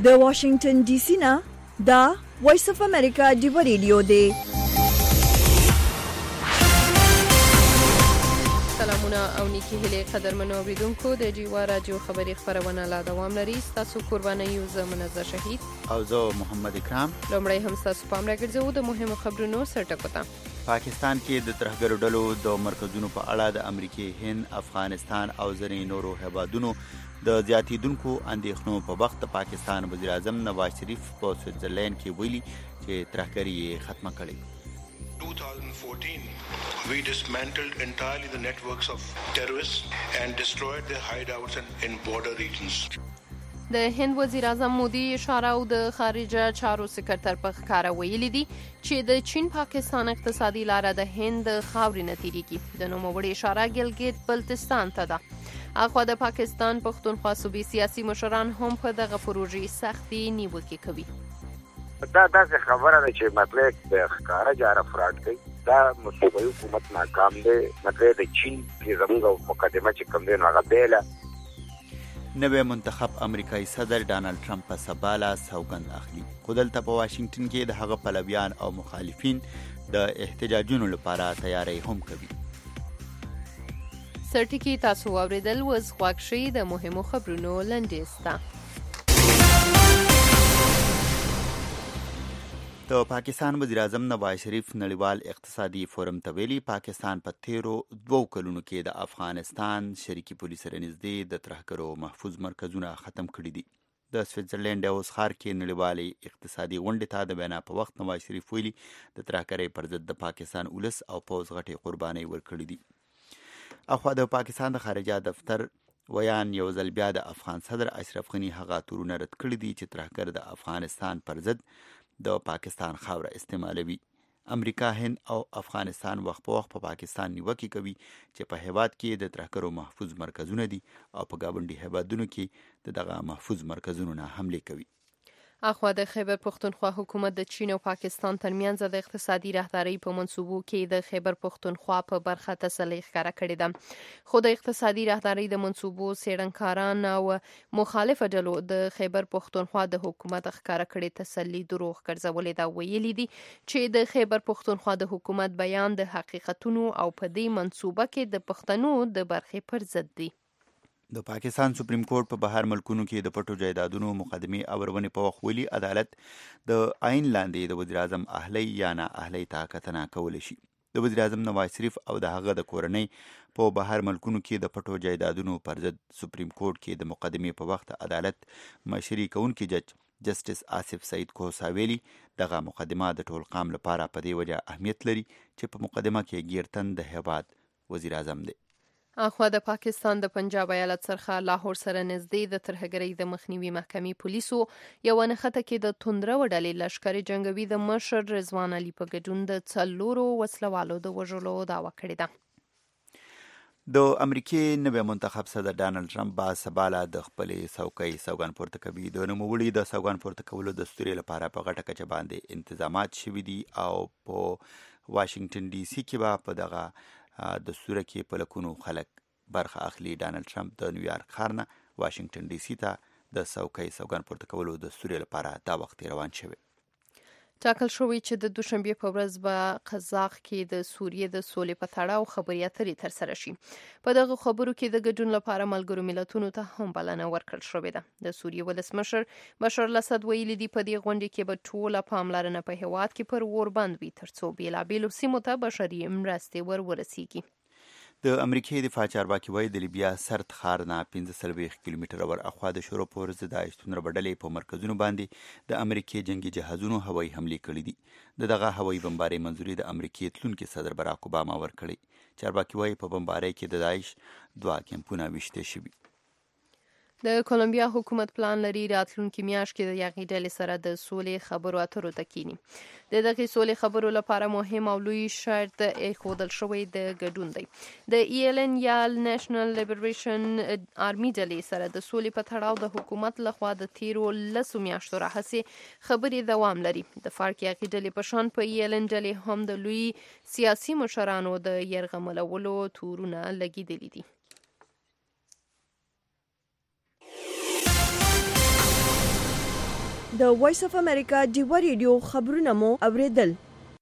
د واشنگټن ډي سي نه دا وایس اف امریکا دی ریډیو دی. سلامونه او نیکی هیله قدرمنو اوریدونکو د جیوا راډیو خبري خبرونه لا دوام لري. تاسو قرباني یو زمنه شهید او زه محمد اکرام. لومړی هم تاسو پام راګرځو د مهمو خبرونو سرټکوته. پاکستان کې د ترهګرو ډلو د مرکزونو په اړه د امریکای، هند، افغانستان او ځینې نورو هیوادونو د زیاتیدونکو اندېښنو په وخت د پاکستان وزیر اعظم نواز شریف په سویټزرلینډ کې ویلي چې ترهګري یې ختمه کړې. 2014, we dismantled entirely the networks of terrorists and destroyed their hideouts in border regions. د هند وزیر اعظم مودي اشاره او د خارجه چارو سکرټر په ښکاره ویلي دي چې د چین پاکستان اقتصادي لاره د هند خاورې نه تیریږي. د نوموړي اشاره ګلګت بلتستان ته ده. اخوا د پاکستان پښتونخوا صوبې سیاسي مشران هم په دغه پروژې سختي نیوکې کوي. دا داسې خبره ده چې مطلب د ښکاره جاره فراډ کوي. دا صوبایي حکومت ناکام دی. مطلب د چین کې زموږ مقدمه چې کوم دی نو هغه بیله. نوی منتخب امریکایي صدر ډانلډ ټرمپ په سباله سوګند اخلي، خو دلته په واشنگټن کې د هغه پلویان او مخالفین د احتجاجونو لپاره تیاری هم کوي. سرټکی تاسو اوریدل وز غواړئ د مهمو خبرونو لنډیسته. د پاکستان وزیر اعظم نواز شریف نړیوال اقتصادي فورم ته ویلي پاکستان په تیرو 2 کلونو کې د افغانستان شریکي پولیس سره نږدې د ترهګرو محفوظ مرکزونه ختم کړي دي. د سویټزرلینډ اوس ښار کې نړیوالې اقتصادي غونډې ته د وینا په وخت نواز شریف ویلي د ترهګرۍ پر ضد د پاکستان ولس او پوځ غټې قربانۍ ورکړي دي. اخوا د پاکستان د خارجه دفتر ویان یو ځل بیا د افغان صدر اشرف غني هغه تورونه رد کړي دي چې ترهګر د افغانستان پر ضد د پاکستان خاوره استعمالوي. امریکا، هند او افغانستان وخت په وخت په پاکستان نیوکې کوي چې په هیواد کې د ترهګرو محفوظ مرکزونه دي او په ګاونډي هیوادونو کې دغه محفوظ مرکزونو نه حمله کوي. اخوا د خیبر پښتونخوا حکومت د چین او پاکستان ترمنځ د اقتصادي راهدارۍ په منصوبو کې د خیبر پښتونخوا په برخه تسلي ښکاره کړې ده. خو د اقتصادي راهدارۍ د منصوبو څېړنکاران او مخالف ډلو د خیبر پښتونخوا د حکومت ښکاره کړې تسلي دروغ ګرځولې ده. ویلي دي چې د خیبر پښتونخوا د حکومت بیان د حقیقتونو او په دې منصوبه کې د پښتنو د برخې پر ضد دی. د پاکستان سپریم کورټ په بهر ملکونو کې د پټو جایدادونو مقدمې اورونې په وخت ویلي عدالت د آئین لاندې د وزیر اعظم اهلی یا نه اهلی ته کتنه کولی شي. د وزیر اعظم نواز شریف او د هغه د کورنۍ په بهر ملکونو کې د پټو جایدادونو پر ضد سپریم کورټ کې د مقدمې په وخت عدالت مشري کوونکي جج جسټس آصف سعید کوسا ویلي دغه مقدمه د ټول قام لپاره په دې وجه اهمیت لري چې په مقدمه کې ګیرتن د هیواد وزیر اعظم دی. اخوا د پاکستان د پنجاب ایالت څخه لاهور سره نږدې د ترهګرۍ د مخنیوي محکمې پولیسو یو نښته کې د توندره وډلې لشکري جنگوي د مشر رضوان علي په ګډون د 4 وسلوالو د وژلو دعوه کړې ده. د امریکای نوی منتخب صدر ډانلډ ټرمپ با سباله د خپلې څوکۍ سوګند پورته کوي. د نوموړي د سوګند پورته کولو د دستور لپاره په غټه کچه باندې انتظامات شوي دي او په واشنگټن ډي سي کې به په دغه د سوره کې په لکونو خلک برخه اخلي. ډانلډ ټرمپ د نیویارک ښار نه واشنگټن ډي سي ته د څوکۍ سوګند پورته کولو د سوري لپاره دا وخت روان شوی. ټاکل شوی چې د دوشنبه په ورځ به قزاق کې د سوریې د سولې په تړاو خبري اترې ترسره شي. په دغه خبرو کې د ګډون لپاره ملګرو ملتونو ته هم بلنه ورکړل شوې ده. د سوریې ولسمشر بشار الاسد ویلي دی په دې غونډه کې به ټوله پاملرنه په هیواد کې پر اور بند وي ترڅو بیلابیلو سیمو ته بشري مرستې ورسیږي. د امریکای دفاع چارواکي وایي د لیبیا سرد ښار نه 45 کیلومتره ور اخوا د شروع پر ضد د اشتون ربډلې په مرکزونو باندې د امریکای جنگي جهازونو هوایي حمله کړې دي. دغه هوایي بمبارۍ منځوري د امریکای تلونکي صدر باراک اوباما ورکړي. چارواکي وایي په بمبارۍ کې د داعش 2 کمپونه وشته شوي. د کولمبیا حکومت پلان لري راتلونکي میاشت کې د یاغي ډلې سره د سولې خبرو اترو ته کینی. د دغه سولې خبرو لپاره مهم او لوی شرط ایښودل شوی د ګډون دی. د ELN یا نېشنل لیبریشن آرمي ډلې سره د سولې په تړاو د حکومت لخوا د تیرو 10 میاشتو راهیسې خبرې دوام لري. د فارک یاغي ډلې په شان په ELN ډلې هم د لوی سیاسي مشرانو د يرغملولو تورونه لګیدلي دي. د وایس اف امریکا ډیوا ریډیو خبرونه مو اوریدل.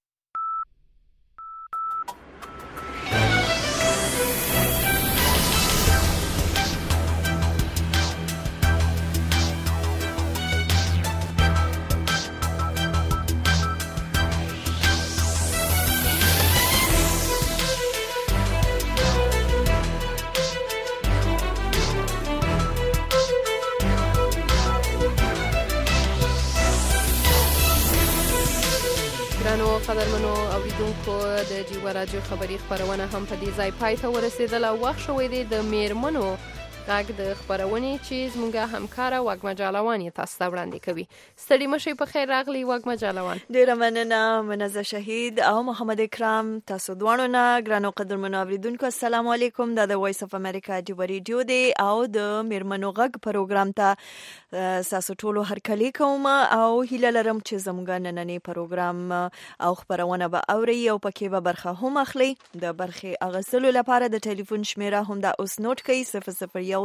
قدرمنو اوریدونکو د ډیوا رادیو خبری خبرونه هم په دې ځای پای ته ورسېدله. وخت شوی دی د میرمنو غږ د خبرونې چې زموږ همکاره وږمه جالوان یې تاسو ته وړاندې کوي. ستړي مشئ، په خیر راغلی وږمه جالوان. ډیره مننه منزه شهید او محمد اکرام. تاسو دواړو نه ګرانو قدرمنو اوریدونکو السلام علیکم. دا د وایس اف امریکا ډیوا ریډیو دی او د میرمنو غږ پروګرام ته تاسو ټولو هرکلی کوم او هیله لرم چې زموږ نننی پروګرام او خبرونه به اوري او پکې به برخه هم اخلي. د برخې اغوستلو لپاره د ټلیفون شمیره هم دا اوس نوٹ کړئ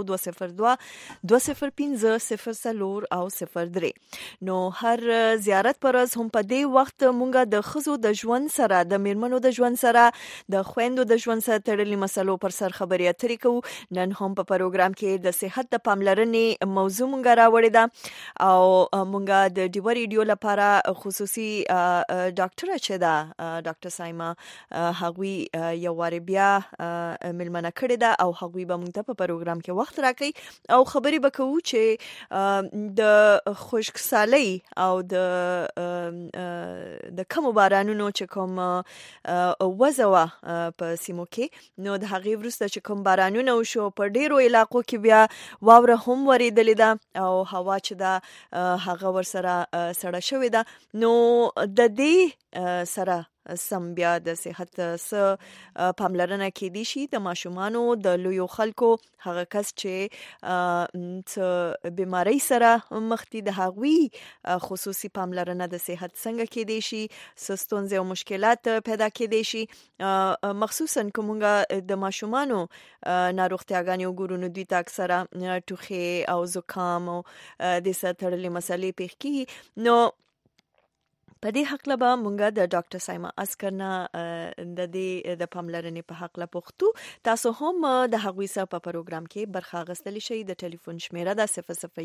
002020500 او 03. نو هر زیارت پر از هم په دې وخت مونږه د خزو د ژوند سره د میرمنو د ژوند سره د خويندو د ژوند سره تړلې مسلو پر سر خبرې اترې کوو. نن هم په پروګرام کې د صحت د پاملرنې موضوع مونږه راوړې ده او مونږه د ډیوا ریډیو لپاره خصوصي ډاکټر چې دا ډاکټر سایما هغوی یو واری بیا ملمنه کړې ده او هغوی به مونږ ته په پروګرام کې وخت راکړي او خبرې وکړو چې د خشکسالۍ او د کم بارانونو چې کوم وزوه په سیمو کې نو د هغې وروسته چې کوم بارانونه وشو په ډیرو علاقو کې بیا واوره هم ورېدلې ده او هوا چې دا هغه ورسره سړه شوې ده. نو د دې سره سم بیا د صحت سره پاملرنه کېدی شي د ماشومانو د لویو خلکو هغه کس چې بیماری سره مخ دي د هغوی خصوصي پاملرنه د صحت څنګه کېدی شي، ستونزې او مشکلات پیدا کېدی شي، مخصوصا کومه د ماشومانو ناروغتیاګانې وګورو نو دوی ته اکثره ټوخی او زکام او د سره تړلې مسلې پیښ کیږي. نو په دې حق له به مونږه د ډاکټر سایما اسکر نه د دې د پاملرنې په حق له پوښتو. تاسو هم د هغوی سره په پروګرام کې برخه اخیستلی شئ. د ټلیفون شمیره ده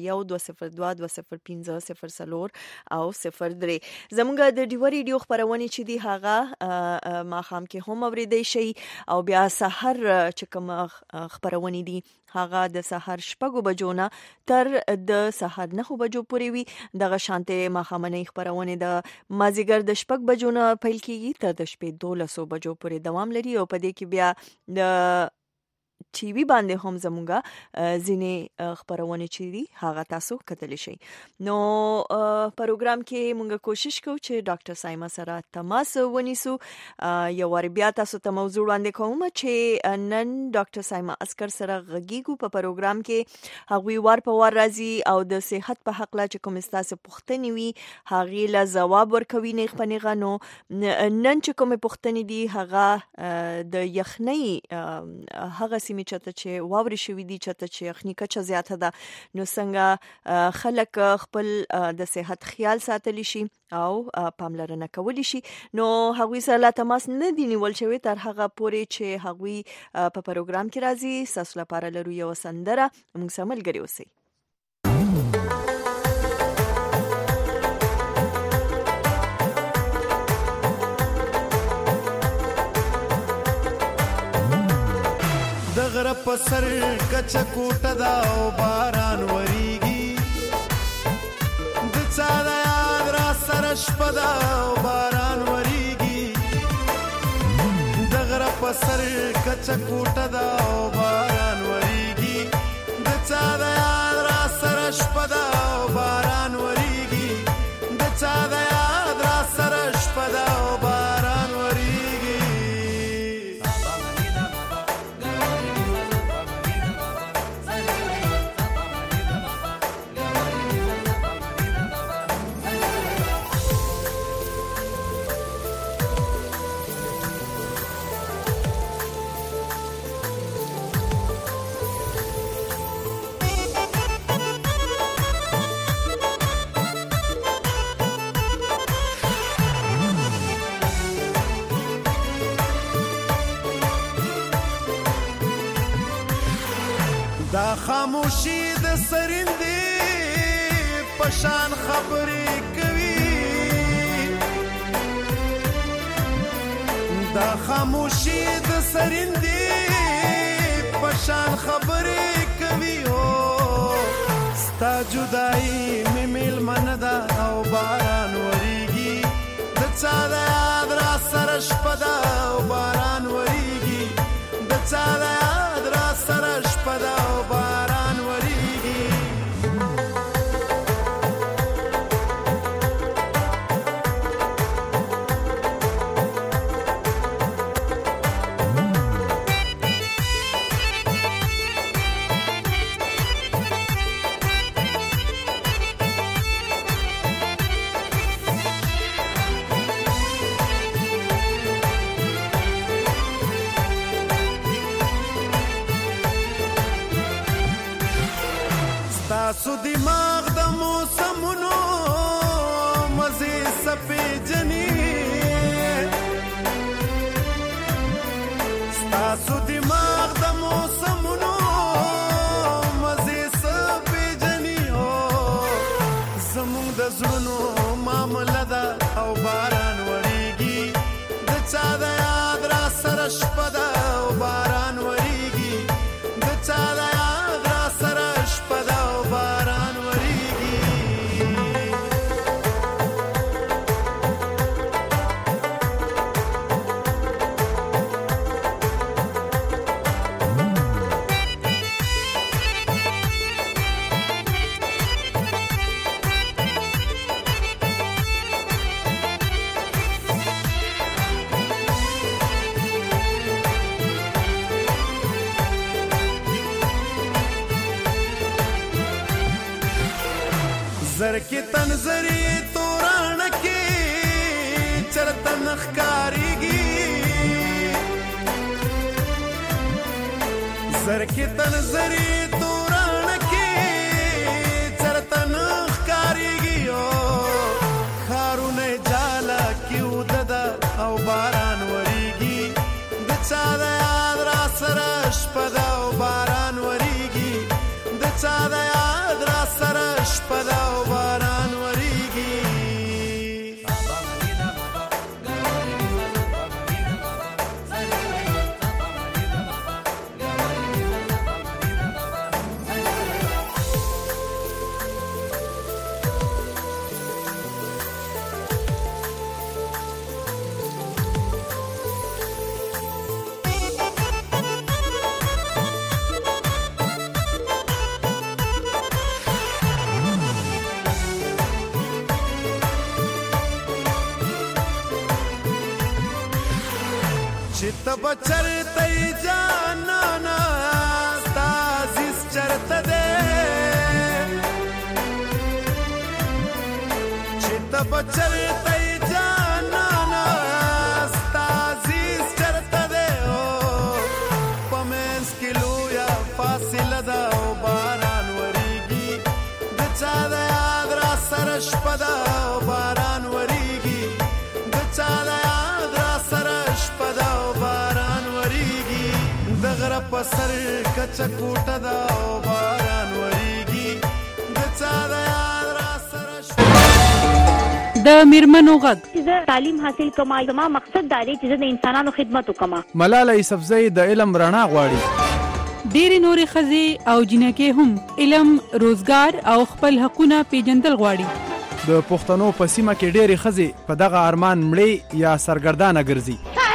002020500 او 03. زموږ د ډیوا ریډیو خبرونه چې دي هغه ماښام کې هم اوریدای شئ او بیا سحر چې کوم خبرونه دي هغه د سحر 6 بجو نه تر د سحر 9 بجو پورې وي. دغه شانته ماښامنۍ خبرونه د مازیګر د 6 بجو نه پیل کیږي تر د شپې 12 بجو پورې دوام لري او په دې کې بیا د ټي وي باندې هم زموږه ځینې خبرونه چې دي هغه تاسو کتلی شئ. نو پروګرام کې موږ کوشش کوو چې ډاکټر سایما سره تماس ونیسو. یو وار بیا تاسو ته موضوع وړاندې کوم چې نن ډاکټر سایما اسکر سره غږیږو په پروګرام کې. هغوی وار په وار راځي او د صحت په حق لا چې کوم ستاسو پوښتنې وي هغې له ځواب ورکوي نیغ په نیغه. نو نن چې کومې پوښتنې دي هغه د یخنۍ هغه سیمې چاته چې واوري شوي دي چاته چې یخني کچه زیاته ده نو څنګه خلک خپل د صحت خیال ساتلی شي او پاملرنه کولی شي. نو هغوی سره لا تماس نه دی نیول شوی تر هغه پورې چې هغوی په پروګرام کې راځي. ستاسو لپاره لرو یو سندره، موږ سره ملګري اوسئ. غره په سر کچه کوټه دا او باران وریږي د چا د یاد را سره شپه دا او باران وریږي د غره په سر کچه کوټه دا او باران وریږي د چا د یاد را سره شپه دا او باران وریږي د چا د یاد را سره شپه دا او باران وریږي. دا خاموشي د سرندې پشان خبرې کوي دا خاموشي د سرندې پشان خبرې کوي ستا جدائی می میلمن دا او باران وریږي د چا د یاد را سره شپه ده او باران وریږي د چا د یاد را سره شپه ده او باران وریږي تاسو دماغ د موسمونو مزي سپې جنې تاسو دماغ د موسمونو مزي سپې جنې زموږ د زړونو معامله ده او باران وریږي د چا د یاد را سره شپه ده او باران وریږي د چا د یاد را سره شپه ده او باران وریږي زرکی تنظری توران کی چرتن خکاریگی زرکی تنظری توران کی چرتن خکاریگی خارون جالا کیو ددا او باران وریگی دچا دا یاد را سرش پدا او باران وریگی دچا دا یاد را سرش پدا تب چرته جانانا ستازیس چرته ده چې تب چرته جانانا ستازیس چرته ده پمنس کلو یا فاصله ده او باران وریږي د چا د یاد را سره شپه ده او باران وریږي د چا د یاد را سره شپه ده غره پسر کچا کوټه دا او باران وریږي د چا د یاد را سره د میرمنو غږ زه تعلیم حاصل کوم زما مقصد دا دی چې د انسانانو خدمت وکم ملاله یوسفزۍ د علم رڼا غواړي ډېری نورې ښځې او جنکې هم علم روزګار او خپل حقونه پیژندل غواړي د پښتنو په سیمه کې ډېری ښځې په دغه ارمان مړې یا سرګردانه ګرځي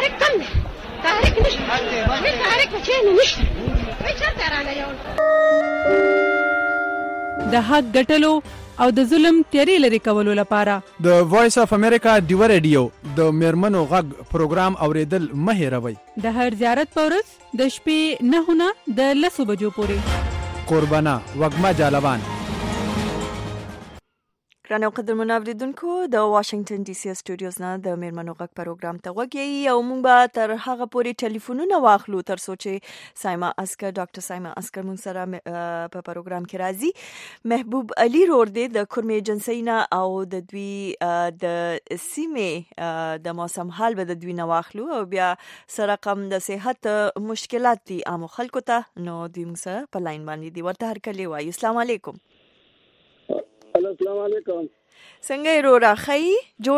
د حق ګټلو او د ظلم تیری لري کولو لپاره د وایس اف امریکا ډیو ریډیو د میرمنو غږ پروګرام اوریدل مه هېروئ د هر زیارت په ورځ د شپې 9 نه د 10 بجو پورې قربانه وږمه جالبان ګرانو قدرمنو اوریدونکو د واشنگټن ډي سي استودیوز نه د میرمنو غږ پروګرام ته وګورئ او موږ به تر هغه پورې ټلیفونونه واخلو تر څو چې سایما اسکر ډاکټر سایما اسکر موږ سره په پروګرام کې راځي. محبوب علي رور دی د کورمې ایجنسی نه او د دوی د سیمې د موسم حال به د دوی نه واخلو او بیا سره کم د صحت مشکلات دي عام خلکو ته نو دوی موږ سره په لاین باندې دی ورته هر کله وایي. السلام علیکم. السلام علیکم. څنګه رو راخی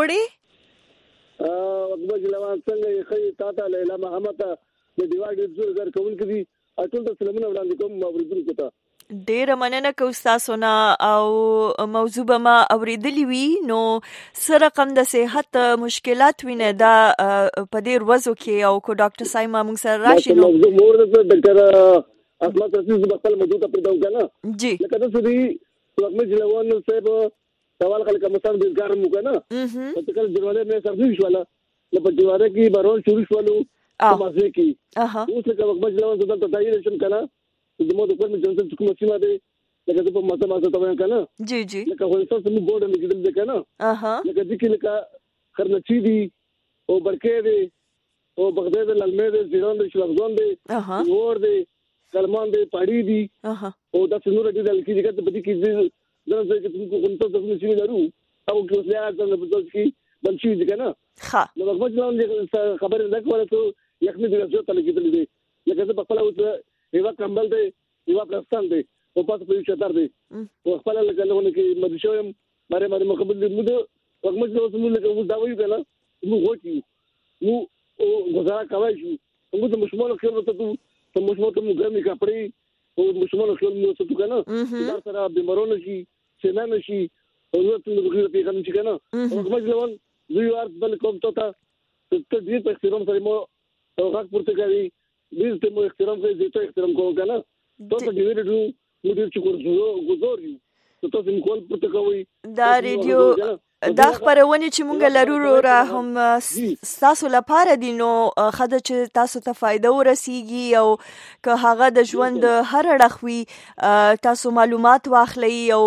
جوړې اکبر جلوان څنګه خی تاته لیلا محمد د دیوال د زور زر کوم کدي اټول د سلامونه وړاندې کوم اوریدونکو ته ډېر مننه کوم تاسو نه او موضوع به ما اوریدلی وی نو سره کم د صحت مشکلات وینه دا په ډېر وځو کې او کو ډاکټر سایما موږ سره راشي نو موضوع مور د ډاکټر احمد رسول د خپل موضوع ته پردو کنه جی لکه تاسو دی وګمه جلوان صاحب سوال خلک مسان بیزګار مو کنه په کله جوړه مې سرځي شواله په جوړه کې بارون شروع شولو مازه کې اوس لکه وګمه جلوان زدل ته دایره شم کنه د مو د کوم جنسل کوم سیمه ده لکه په ماته ته کنه جی جی لکه خو تاسو مو بورډ مې کېدل کنه لکه د کې لکه خرنچي دي او برکې دي او بغداد للمه دي زیرون دي شلغزون دي ور دي کلمان دي پاړي دي او د څنور دي د کې دغه په دې کې دا چې کوم کوم څه د شي لرو او کې اوس لا ځل په تاسو کې بلشي دي کنه ها نو موږ خبر نه کوله ته یخني دي چې تل کې دي لکه په خپل اوس یو کمبل دی یو پلاستان دی او پاتې په شتار دی او خپل لکه له کې مدشوم ماره مقبل دي موږ وګمه اوس موږ له دا وایو کنه موږ وټیو نو غزا کوي شو موږ مشمول خبرته ته مشمول ته ګرمي کپڑے او مشمول خپل نو څه کنه دا سره بیمارونه شي څنګه نشي او نو ته موږ په کوم چې کنه او موږ له دوی ور بل کوم ته ته دې په احترام سره مو غږ پورته کوي دې ته مو احترام کوي دې ته احترام کوو کنه ته دې ورته موږ چې ګورځو ته تاسو کول پورته کوي دا ریډیو دا خبرونه چې مونږ لرو را هم تاسو لپاره دي نو خدای چې تاسو ته فائدہ ورسیږي او که هغه د ژوند هر اړخوي تاسو معلومات واخلئ او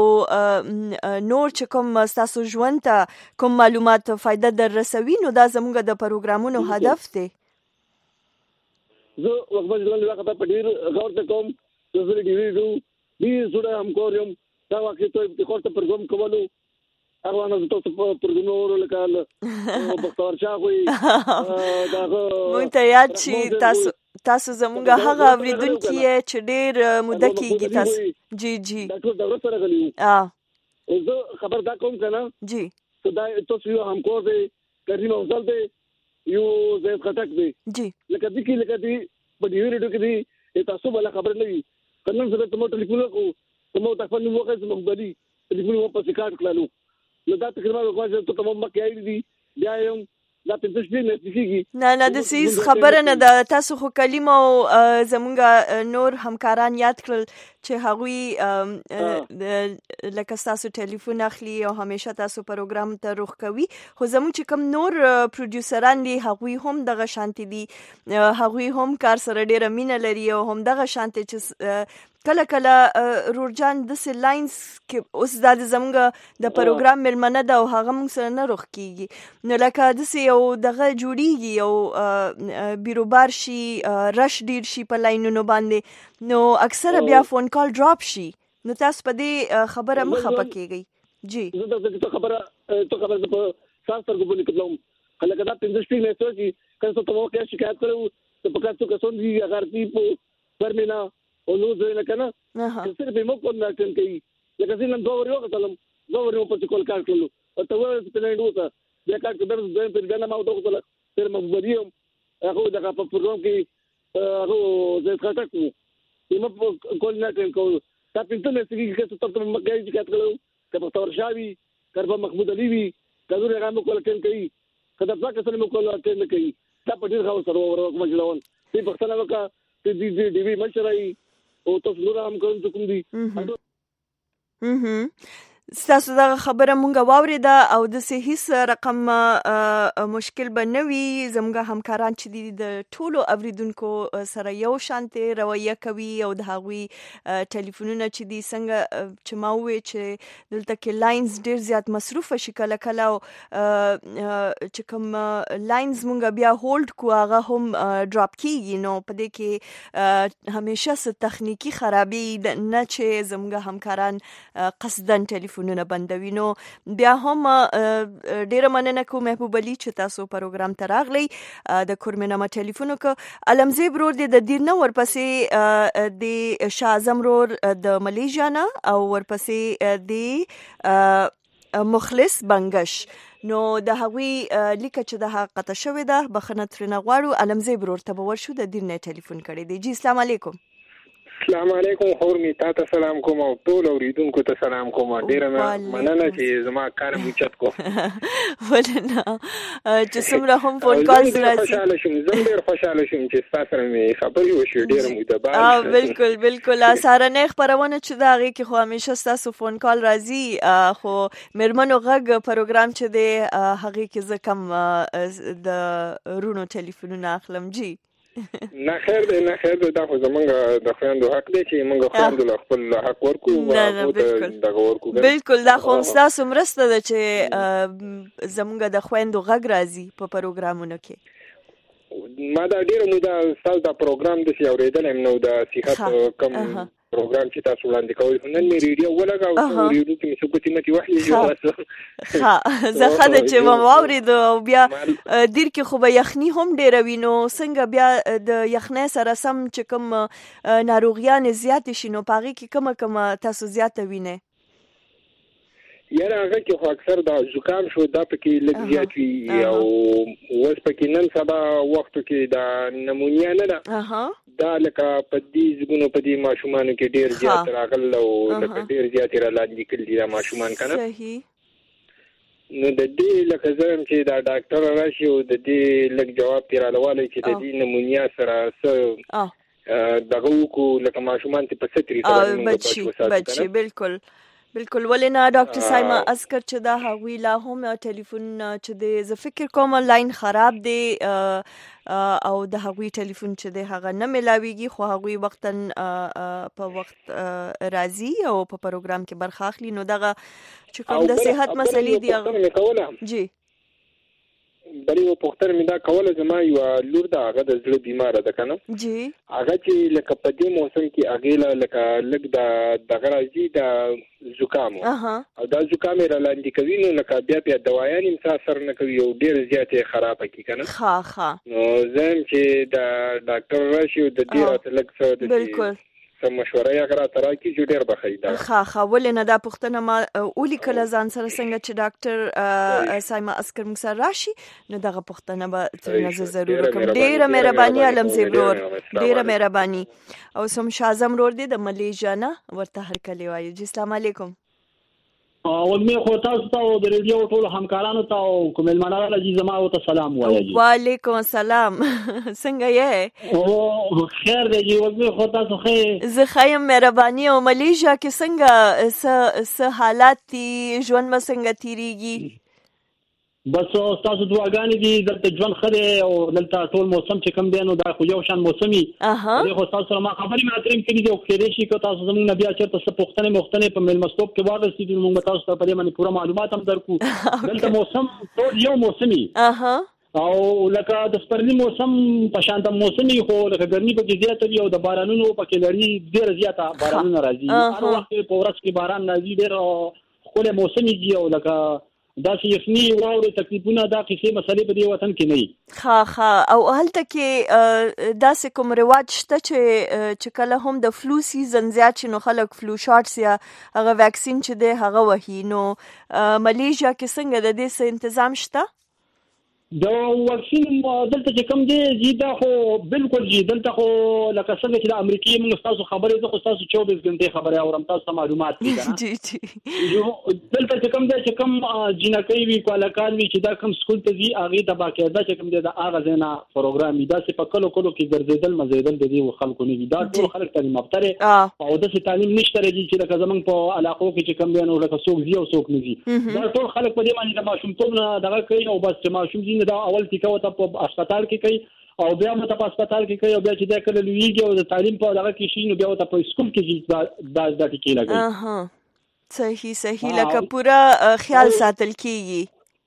نور چې کوم تاسو ژوند ته کوم معلومات فائدہ در رسوي نو دا زموږ د پروګرامونو هدف دی. زه وګورم چې دا په ډیر غور ته کوم چې زه دې زړه هم کوم دا واقعي ته کوم پروګرام کوملو اروانه تاسو په پروګرام ورکړل بختور شاه وي دا مونږ ته یاد شي تاسو زموږ هغه اوریدونکو چې ډېر موده کېږي تاسو جی جی دا ټول دا سره غلیو زه خبر دا کوم کنه جی دا تاسو یو همکار دی کریم افضل دی یو زید خټک دی جی لکه دې په دې ریډیو کې دی تاسو بل خبر نه وي کنه زه ته مو ټلیفون کوم ته تاسو په نوم وکړئ زموږ بلی ټلیفون مو په سکاټ کړلو نو دا تقریبا وګورئ ته تمام مکه ایډ دي بیا یم دا پنځه شپې نه کیږي نه د سیس خبره نه ده تاسو خو کلمه او زمونږ نور همکاران یاد کړل چې هغوی لکه تاسو ټلیفون اخلي او همیشه تاسو پروګرام ته روخ کوي خو زموږ چې کوم نور پروډوسران دي هغوی هم دغه شانتي دي هغوی هم کار سره ډیره مینه لري او هم دغه شانتي چې کله کله رورجان د لاینز کې اوس د زمونږ د پروګرام ملمنه ده او هغه موږ سره نه روخ کیږي نو لکه داسې یو دغه جوړیږي او بیروبار شي رش ډیر شي په لاینونو باندې نو اکثره بیا فون کال ډراپ شي نو تاسو په دې خبره مخه پکېږئ جی زه ته خبره په ساس سره کوم کوم کله کله پنځه شپې نه سوچي کله ته مو کې شکایت کړو ته په کاتو کسون دي اگر تی په فرمینا او نو زه نه کنه چې به مو کوم نه کوي لکه څنګه دوه ورو کتلم دوه ورو په کول کار کړلو او ته ورته په نه وته بیا کار کړم زه په دغه ما دوه کتل تر مخبريم هغه دغه په پروګرام کې هغه زه کاټکو یم په کول نه کوي دا پینته نه سګي چې ته ته مګای چې کاتلو کله تور شاوي کربا محمود علي وی کله هغه مو کول کوي کله ځکه څنګه مو کول کوي کوي دا په ډیر خاص سره ورو مجلون په پښتنه وکا ته دې مشرای او تاسو نور هم کوم څه کوم دي ستاسو دا خبره مونږه واورېده او د هیڅ رقم مشکل به نه وي. زموږ همکاران چې دي د ټولو اوریدونکو سره یو شانتې رویه کوي او د هغوی ټلیفونونه چې دي څنګه چې ما وویل چې دلته کې لاینز ډېر زیات مصروفه شي کله کله او چې کوم لاینز مونږ بیا هولډ کو هغه هم ډراپ کیږي. نو په دې کې همیشه څه تخنیکی خرابي نه چې زموږ همکاران قصدن ټلیفون نونه بندوي. نو بیا هم ډیره مننه کوم محبوب علي چې تاسو پروګرام ته راغلی. د کورمنامه ټلیفون وکړه علمزی برور د دیر نه ورپسې د شاه اعظم رور د ملیشیا نه او ورپسې د مخلص بنگش. نو د هغوی لیکه چې د حق قطع شوې ده بخښنه ترېنه غواړو. علمزی برور ته به ورشو د دیر نه ټلیفون کړی دی. جی السلام علیکم. السلام علیکم خورمی تاسو سلام کوم او ټول اوریدونکو ته سلام کوم. ډیره مننه چې زما کار مو چت کو ولنه چې څومره هم فون کالز راځي. خوشاله شوم زه ډیر خوشاله شوم چې تاسو سره مې خبرې وشو. ډیره مو د بال بالکل سارنه خبرونه چې دا غي کې خو همیشه تاسو فون کال راځي خو مرمنو غږ پروګرام چې دی هغه کې ز کم د رونو ټلیفونونه اخلم. جی نه خیر دی دا خو زمونږ د خویندو حق دی چې موږ خویندو خپل حق ورکو او دغه ورکو. بالکل دا خو ستاسو مرسته ده چې زمونږ د خویندو غږ راځي په پروګرامونو کې. ما دا ډیره موده ستاسو دا پروګرام د سی اورېدل نو د صحت کم پروګرام چې تاسو وړاندې کوئ نن مې ریډیو ولګاو او ریډیو کې مې سکوتي متي وحي ها زه خاله چې ما واورید او بیا دیر کې خو به یخني هم ډېر وي. نو څنګه بیا د یخنۍ سره سم چې کوم ناروغیان زیات شي نو پاغي کې کومه تاسو زیات وینئ؟ یاره هغه کې خو اکثر دا زکام شو دا پکې لږ زیات وي او اوس پکې نن سبا وختو کې دا نمونیا نه ده دا لکه په دې زګونو په دې ماشومانو کې ډېر زیات راغل او لکه ډېر زیات را لاندې کړي دا ماشومان کنه. نو د دې لکه زم چې دا ډاکټر راشي او د دې لږ جواب پیرالواله چې د دې نمونیا سره څه دغه کو لکه ماشومان ته په ستري سره بچي بالکل ولنه ډاکټر سایما اسکر چې دا هغوی لا هم ټلیفون چې د ز فکر کوم لاین خراب دی او د هغوی ټلیفون چې د هغه نه ملاويږي خو هغوی وختن په وخت راځي او په پروګرام کې برخه اخلي. نو دغه چې کوم د صحت مسلې دی هغه جی بلې و پوښتنه مې دا کوله زما یو لور ده هغه د زړه بیماره ده کنه. جی هغه چې لکه په دې موسم کې هغه لکه لږ د غراځي د زکام او دا زکام را لاندې کوي نو لکه بیا دوايان هم اثر نه کوي او ډېر زیاتې خرابه کی کنه. نو زم چې د ډاکټر راشي د دې راته لږ څه بالکل سم مشوره یې غره ترا کی جو ډېر بخیدا ولنه دا پوښتنه ما اولی کله ځان سره څنګه چې ډاکټر سایما اسکر موږ سره راشي نو دغه پوښتنه به ترنه ضرور کوم. ډېره مهرباني علمزی برور ډېره مهرباني او سم شازم رور دی د ملیشیا نه ورته هر کلی وایي. جی السلام علیکم. ولمه خو تاسو ته د ریډیو ټول همکارانو ته او کوملمنانو له زما او ته سلام وایي. وعلیکم السلام څنګه یې؟ او خیر دی ولمه خو تاسو خیر زه خیم مهرباني او ملیشیا کې څنګه س حالات دي ژوند ما څنګه تیریږي؟ بس تاسو دعاګانې دي دلته ژوند خره او دلته ټول موسم چې کوم دی نو دا خو یو شان موسمي خو تاسو سره ما خبرې ماترم کړي دي او خیرې شي که تاسو زموږ نبي چرته څه پوښتنه مختنه په ملمستوب کې ورسې دي موږ تاسو ته په دې باندې پوره معلومات هم درکو. دلته موسم ټول یو موسمي او لکه د سپرلي موسم په شان د موسمي خو لکه ګرمي په زیاته وي او د بارانونو په کې لري ډېر زیاته بارانونه راځي هر وخت په ورځ کې باران راځي ډېر خو له موسمي دی او لکه دا چې یخني واورې تکلیفونه دا قصې مسلې په دې وطن کې نه او هلته کې داسې کوم رواج شته چې کله هم د فلو سیزن زیات شي نو خلک فلو شاټس یا هغه ویکسین چې دی هغه وهي. نو ملیشیا کې څنګه د دې څه تنظیم شته؟ د واکسین دلته چې کوم دی دا خو بالکل جی دلته خو لکه څنګه چې د امریکای موږ تاسو خبرې زه خو تاسو 24 غنټې خبرې اورم تاسو معلومات دي کنه جی جی دلته چې کوم دی چې کوم جنکۍ وی کولکان وی چې دا کوم سکول ته دی هغه د باقاعده چې کوم دی د هغه زینا پروګرام دا چې په کلو کې ګرځیدل مزیدل د دې خلکو نه دي دا ټول خلک تعلیم یافته او د تعلیم نشته رږي چې لکه زمونږ په علاقو کې چې کوم دی نو لکه څوک زی او څوک نه دي دا ټول خلک په دې باندې د ماشومتوب نه دغه کوي او بس چې ماشوم زی دا اول ټیکا وته په هسپتال کې کوي او بیا مته په هسپتال کې کوي او بیا چې دا کله لویږي او د تعلیم په دغه کې شي نو بیا وته په سکول کې دا ټیکې صحیح لګي صحیح لکه پورا خیال ساتل کیږي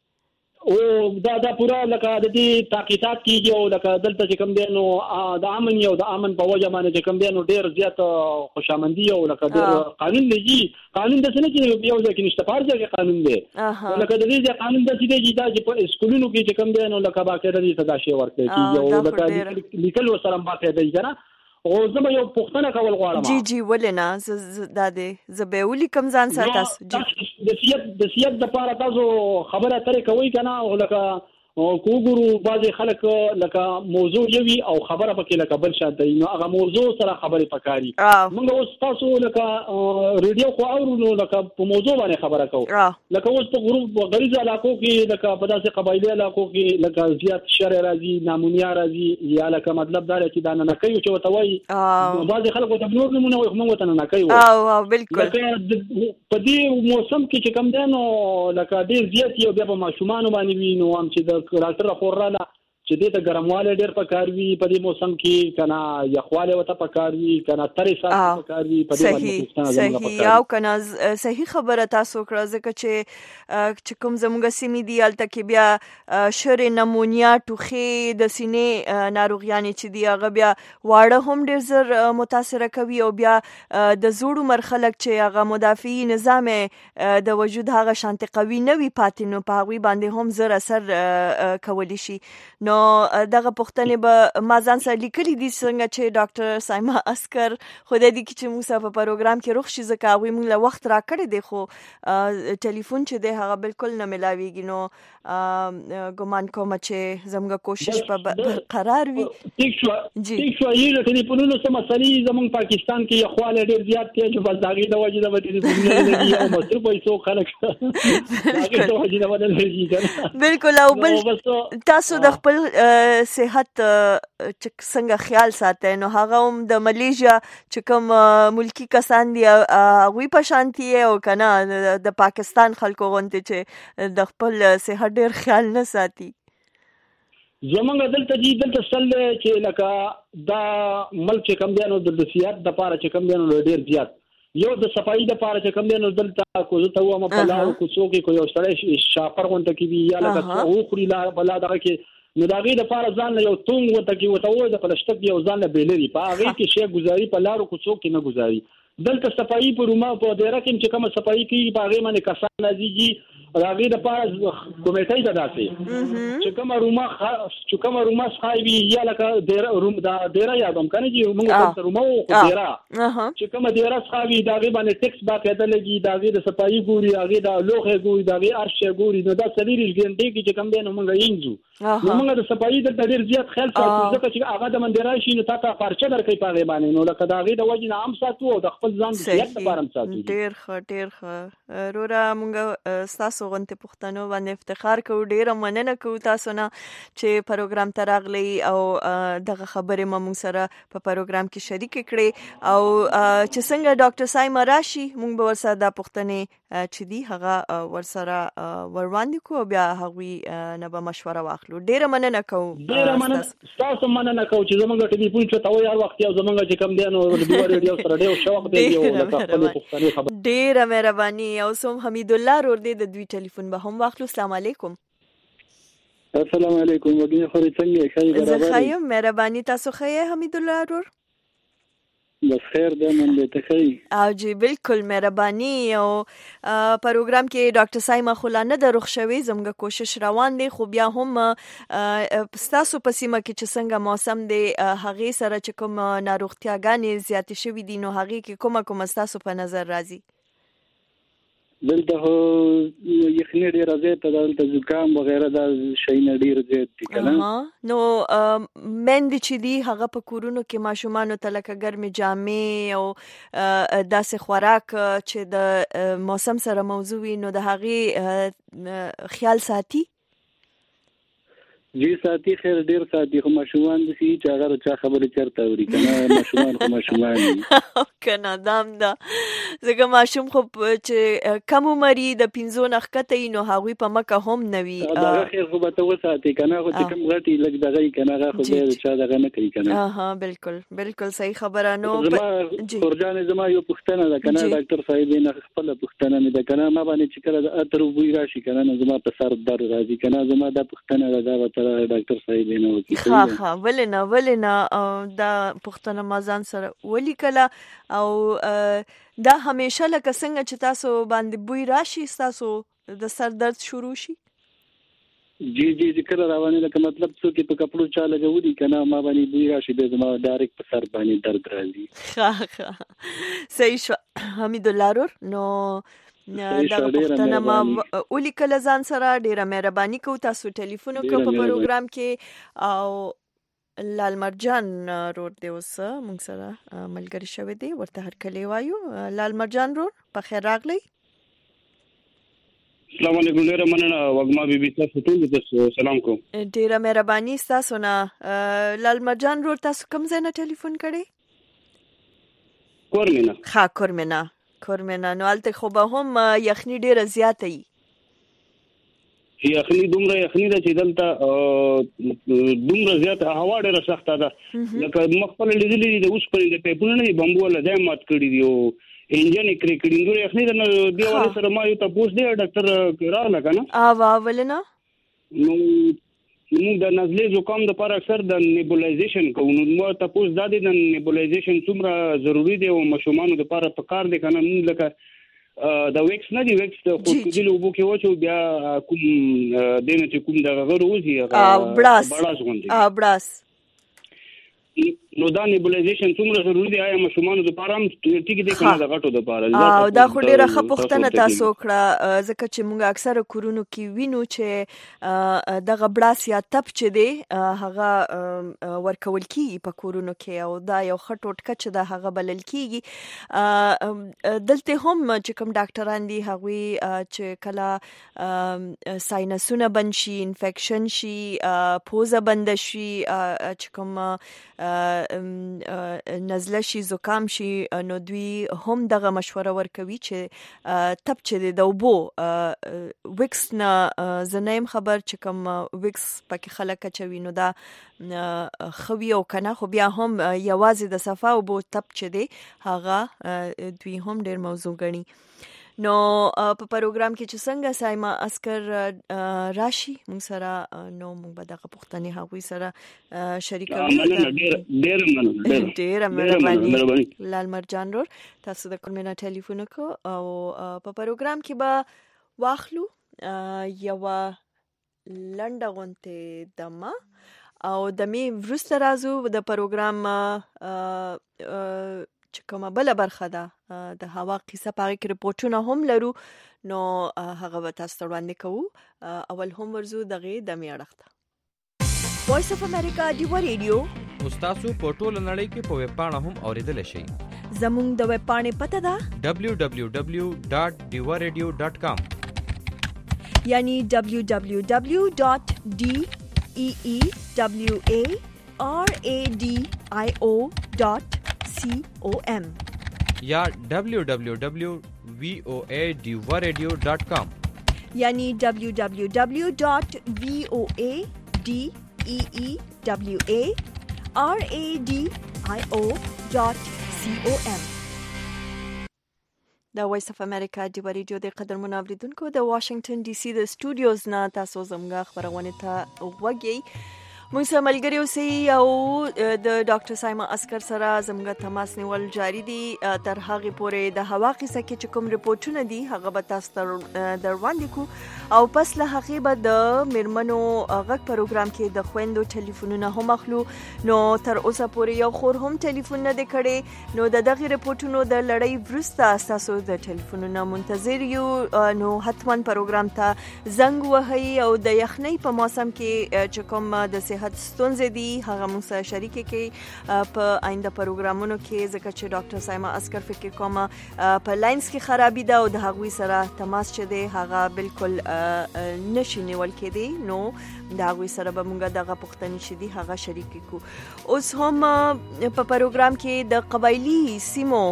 او دا پورا لکه د دې تحقیقات کیږي او لکه دلته چې کوم دی نو د امن یو د امن په وجه باندې چې کوم دی نو ډیر زیات خوشامندي او لکه ډیر قانون دی قانون د څه نه یو ځکه نشته پارځه کې قانون دی لکه د دې قانون د دې چې په اسکولونو کې چې کوم دی نو لکه باقاعده دې تداشي ورکړي کیږي او لکه لیکل وسره باقاعده دی کنه او زما یو پښتنه کول غواړم جی ولنا د دې زبېولي کم ځان ساتاس د سیاست د پاره تاسو خبره ترې کوي کنه او لکه کوګورو بعضی خلک لکه موضوع یوي او خبره پکې لکه بل شاته نو هغه موضوع سره خبرې پکاري موږ اوس تاسو لکه ریډیو خو اورو نو لکه په موضوع باندې خبره کوو لکه اوس په غروب غریزه علاقو کې لکه په داسې قبایلی علاقو کې لکه زیات شر راځي نامونیا راځي یا لکه مطلب دا چې دا نه کوي چې وته وایي بعضی خلک ته نور نمونه وي موږ ته نه کوي او بالکل په دې موسم کې چې کم دی نو لکه ډیر زیات یو بیا په ماشومان باندې وي نو هم چې ډاکټر راپورراله چې دې ته ګرمواله ډېر پکار وي په دې موسم کې کنه یخواله وته پکار وي کنه ترې سات پکار وي په دې باندې صحیح او کنه صحیح خبره تاسو کړه ځکه چې کوم زموږ سیمې دی الته کې بیا شر نمونیا ټوخي د سینې ناروغیانې چې دی هغه بیا واړه هم ډېر زر متاثر کوي او بیا د زوړ مرخلک چې هغه مدافعي نظام د وجود هغه شانتي قوي نه وي پاتې نو په هغه باندې هم زر اثر کولی شي نو دغه پښتنې به ما ځان سره لیکلي دي څنګه چې ډاکټر سایما اسکر خو د دې چې موږ په پروګرام کې روغ شي ځکه هغوی موږ له وخت راکړی دی خو ټلیفون چې دی هغه بالکل نه ملاویږي نو ګمان کوم چې زموږ کوشش په برقرار وي ٹھیک شو یې ټلیفونونو سم مسلې زموږ پاکستان کې یخواله ډېر زیات کې چې بس داغي د وجه د ټلیفونونو لګي او مصرف پیسو خلک داغي د وجه د بدل لګي بالکل او بل تاسو د خپل صحت څنګه خیال ساتئ نو هغه هم د ملیشیا چې کوم ملکی کسان دي هغوی په شانتي او کنه د پاکستان خلکو غونډه چې د خپل صحت ډېر خیال نه ساتي زمونږ دلته سل چې لکه دا ملک چې کم دی نو د سیاحت د پاره چې کم دی نو ډېر زیات یو د صفایي د پاره چې کم دی نو دلته کو زه ته وایم په لارو کو څوک کو یو سړی شاپر غونډه کې وی یا لکه او خوري لا بلا دغه کې نو دا غي د پاره ځان له یو تونګ وته کې وته وای د پلشتک یو ځان له بیلری په هغه کې شی گزاري په لارو کو څوک نه گزاري دلته صفایي په روما په ډیره کې چې کوم صفایي کې په هغه باندې کسان راځي راغي د پاره کمیټې ته داسي چې کوم روما خایوي یا لکه ډیره روم دا ډیره یادوم کنه چې موږ ته روما او ډیره چې کوم ډیره خایوي دا غي باندې ټیکس باقاعده لګي دا غي د صفایي ګوري هغه د لوخه ګوري دا غي ارشه ګوري نو دا سلیری ګنټي کې چې کوم دی نو موږ اینځو نو موږ د صفایي د ډیر زیات خیال ساتو ځکه چې هغه د مندرای شي نو تاسو پارچه درکې پاغه باندې نو لکه دا غي د وجه نام ساتو او د خپل ځان د زیات لپاره ساتو ډیر ښه رورا موږ تاسو غونته پښتنو باندې افتخار کوو ډیره مننه کوو تاسو نه چې پروګرام ته راغلی او دغه خبرې موږ سره په پروګرام کې شریک کړې او چې څنګه ډاکټر سایما راشي موږ به ورسره د پښتنې چې دی هغه ورسره وړاندې کوو بیا هغوی نه به مشوره واخلو ډیره مننه کوو تاسو مننه کوو چې زموږ ټلیفون چې تاسو یار وخت یو زموږ چې کم دی نو ریډیو سره ډیو شوق دی یو لکه خپل پښتنې خبر ډیره مهرباني او سوم حمید الله رور دی د دوی ټلیفون به هم واخلو السلام علیکم السلام علیکم وګړي خو څنګه ښه برابر زه خایم مهرباني تاسو ښه حمید الله رور بس خیر ده من به تخی او جی بالکل مهرباني او پروګرام کې ډاکټر سایما خلانه د رخ شوي زموږ کوشش روان دي خو بیا هم تاسو په سیمه کې چې څنګه موسم دی هغه سره چې کوم ناروغتیاګانې زیات شوي دي نو هغه کې کومه تاسو په نظر راځي دلته یخني ډیر زیات دلته زکام وغیرہ دا شي نه ډیر زیات دي کنه. نو مند چې دی هغه په کورونو کې ماشومان ته لکه ګرمي جامې او داسې خوراک چې د موسم سره موضوع وي نو د هغه خیال ساتي. جی ساتي خیر ډیر ساتي خو ماشومان دي چې هغه چا خبره چرته اوري کنه ماشومان خو ماشومان دي کنه دام دا زګه ماشوم خو چې کم عمرې د 15 نخکته نو هغوی په مکه هم نوي دا خیر خو به تو ساتي کنه خو چې کم غټي لګ دغه کنه هغه خو به چا دغه نه کوي کنه. بالکل صحیح خبره. نو خورجان زما یو پښتنه ده کنه ډاکټر صاحب نه خپل پښتنه مې ده کنه ما باندې چې کله د اتر بوی راشي کنه زما په سر درد راځي کنه زما د پښتنه ده ډاکټر صاحب نه وکی. ها ولنا دا پښتنه مازان سره ولی کله او دا همیشه لکه څنګه چې تاسو باندې بوی راشي تاسو د سر درد شروع شي. جی کله روانه لکه مطلب څو کې په کپړو چا لګولي کنه ما باندې بوی راشي به زما ډایرکټ په سر باندې درد راځي. صحیح شو حمید الله رور. نو دا پښتنه ما اولی کله ځان سره ډیره مهرباني کو تاسو ټلیفون وکړ په پروګرام کې او لال مرجان رور دی اوس موږ سره ملګری شوی دی ورته هر کله وایو. لال مرجان رور په خیر راغلی. السلام علیکم ډیره مننه وګما بیبي تاسو ټول ته سلام کوم. ډیره مهرباني تاسو نه. لال مرجان رور تاسو کوم ځای نه ټلیفون کړی؟ کورمنا نو الته خو به هم یخني ډیره زیاته وي. یخني دومره یخني ده چې دلته دومره زیاته هوا ډیره سخته ده لکه مخفل لیدلې د اوس په د پیپونه نه بمبو له ځای مات کړی دی او انجن کړی کړي دوی یخني د دیوال سره ما یو تاسو دی ډاکټر راغله کنه ولنا نو موږ د نزلې زکام د پر اکثر د نیبولایزیشن کوو نو تاسو د دې نیبولایزیشن څومره ضروری دی او مشومانو د پر پکار دی کنه موږ لکه د ویکس نه دی ویکس د خوشګل وبو کې وچو بیا کوم دینه چې کوم د غروزي بلاس نو دا نیبولایزیشن څومره ضروری دی آیا مشومانو د پارام ټیک دی کنه د غټو د پاره او دا خو ډیره ښه پوښتنه تاسو کړه ځکه چې موږ اکثره کورونو کې وینو چې دغه بلاس یا تپ چې دی هغه ورکول کیږي په کورونو کې او دا یو ښه ټوټکه چې دا هغه بلل کیږي. دلته هم چې کوم ډاکټران دي هغوی چې کله ساینسونه بند شي انفیکشن شي پوزه بند شي چې کوم نزله شي زکام شي نو دوی هم دغه مشوره ورکوي چې تپ چې د اوبو ویکس نه زنیم خبر چې کوم ویکس پکې خلک چوي نو دا خوي او کنه خو بیا هم یوازې د صفا اوبو تپ چې دی هغه دوی هم ډیر موضوع غني. نو په پروګرام کې چې څنګه سایما اسکر راشي موږ سره نو موږ به دغه پښتني هغوی سره شریکو. ډیر مهرباني لال مرجان رور تاسو د کومه ټلیفون کو او په پروګرام کې به واخلو یو لنډه غونته دمه او د می ورسته راځو د پروګرام چې کومه بل برخه ده د هوا قصه پاره کې رپورټونه هم لرو نو هغه به تاسو وړاندې کوو. اول هم ورزو دغه د میاړخته وایس اف امریکا دیو ریډیو اوس تاسو په ټوله نړۍ کې په ویب پاڼه هم اوریدل شئ. زموږ د ویب پاڼې پته ده www.diwaradio.com یعنی www.deewaradio.com یا www.voadiwaradio.com یعنی www.voadiwaradio.com. دا وایس اف امریکا دی ریډیو د قدر منوریدونکو د واشنگټن ډي سي د سټوډیوز نه تاسو زموږ خبرونه ته وګورئ. موږ سره ملګری اوسئ او د ډاکټر سایما اسکر سره زموږ تماس نیول جاری دي تر هغه پورې د هوا قصه کې چې کوم رپورټونه دي هغه به تاسو ته در وړاندې کو او پس له هغه به د میرمنو غږ پروګرام کې د خويندو ټلیفونونه هم اخلو. نو تر اوسه پورې یو خور هم ټلیفون نه دی کړی. نو د دغه رپورټونو د لړۍ وروسته تاسو د ټلیفونونو منتظر یو. نو حتما پروګرام ته زنګ وهئ او د یخنۍ په موسم کې چې کوم د صحت ستونزې دي هغه موږ سره شریک کړئ په آینده پروګرامونو کې ځکه چې ډاکټر سایما اسکر فکر کوم په لاینز کې خرابې ده او د هغوی سره تماس چې دی هغه بالکل نشي نیول کېدی. نو د هغوی سره به موږ دغه پوښتنې چې دي هغه شریک کړو. اوس هم په پروګرام کې د قبایلي سیمو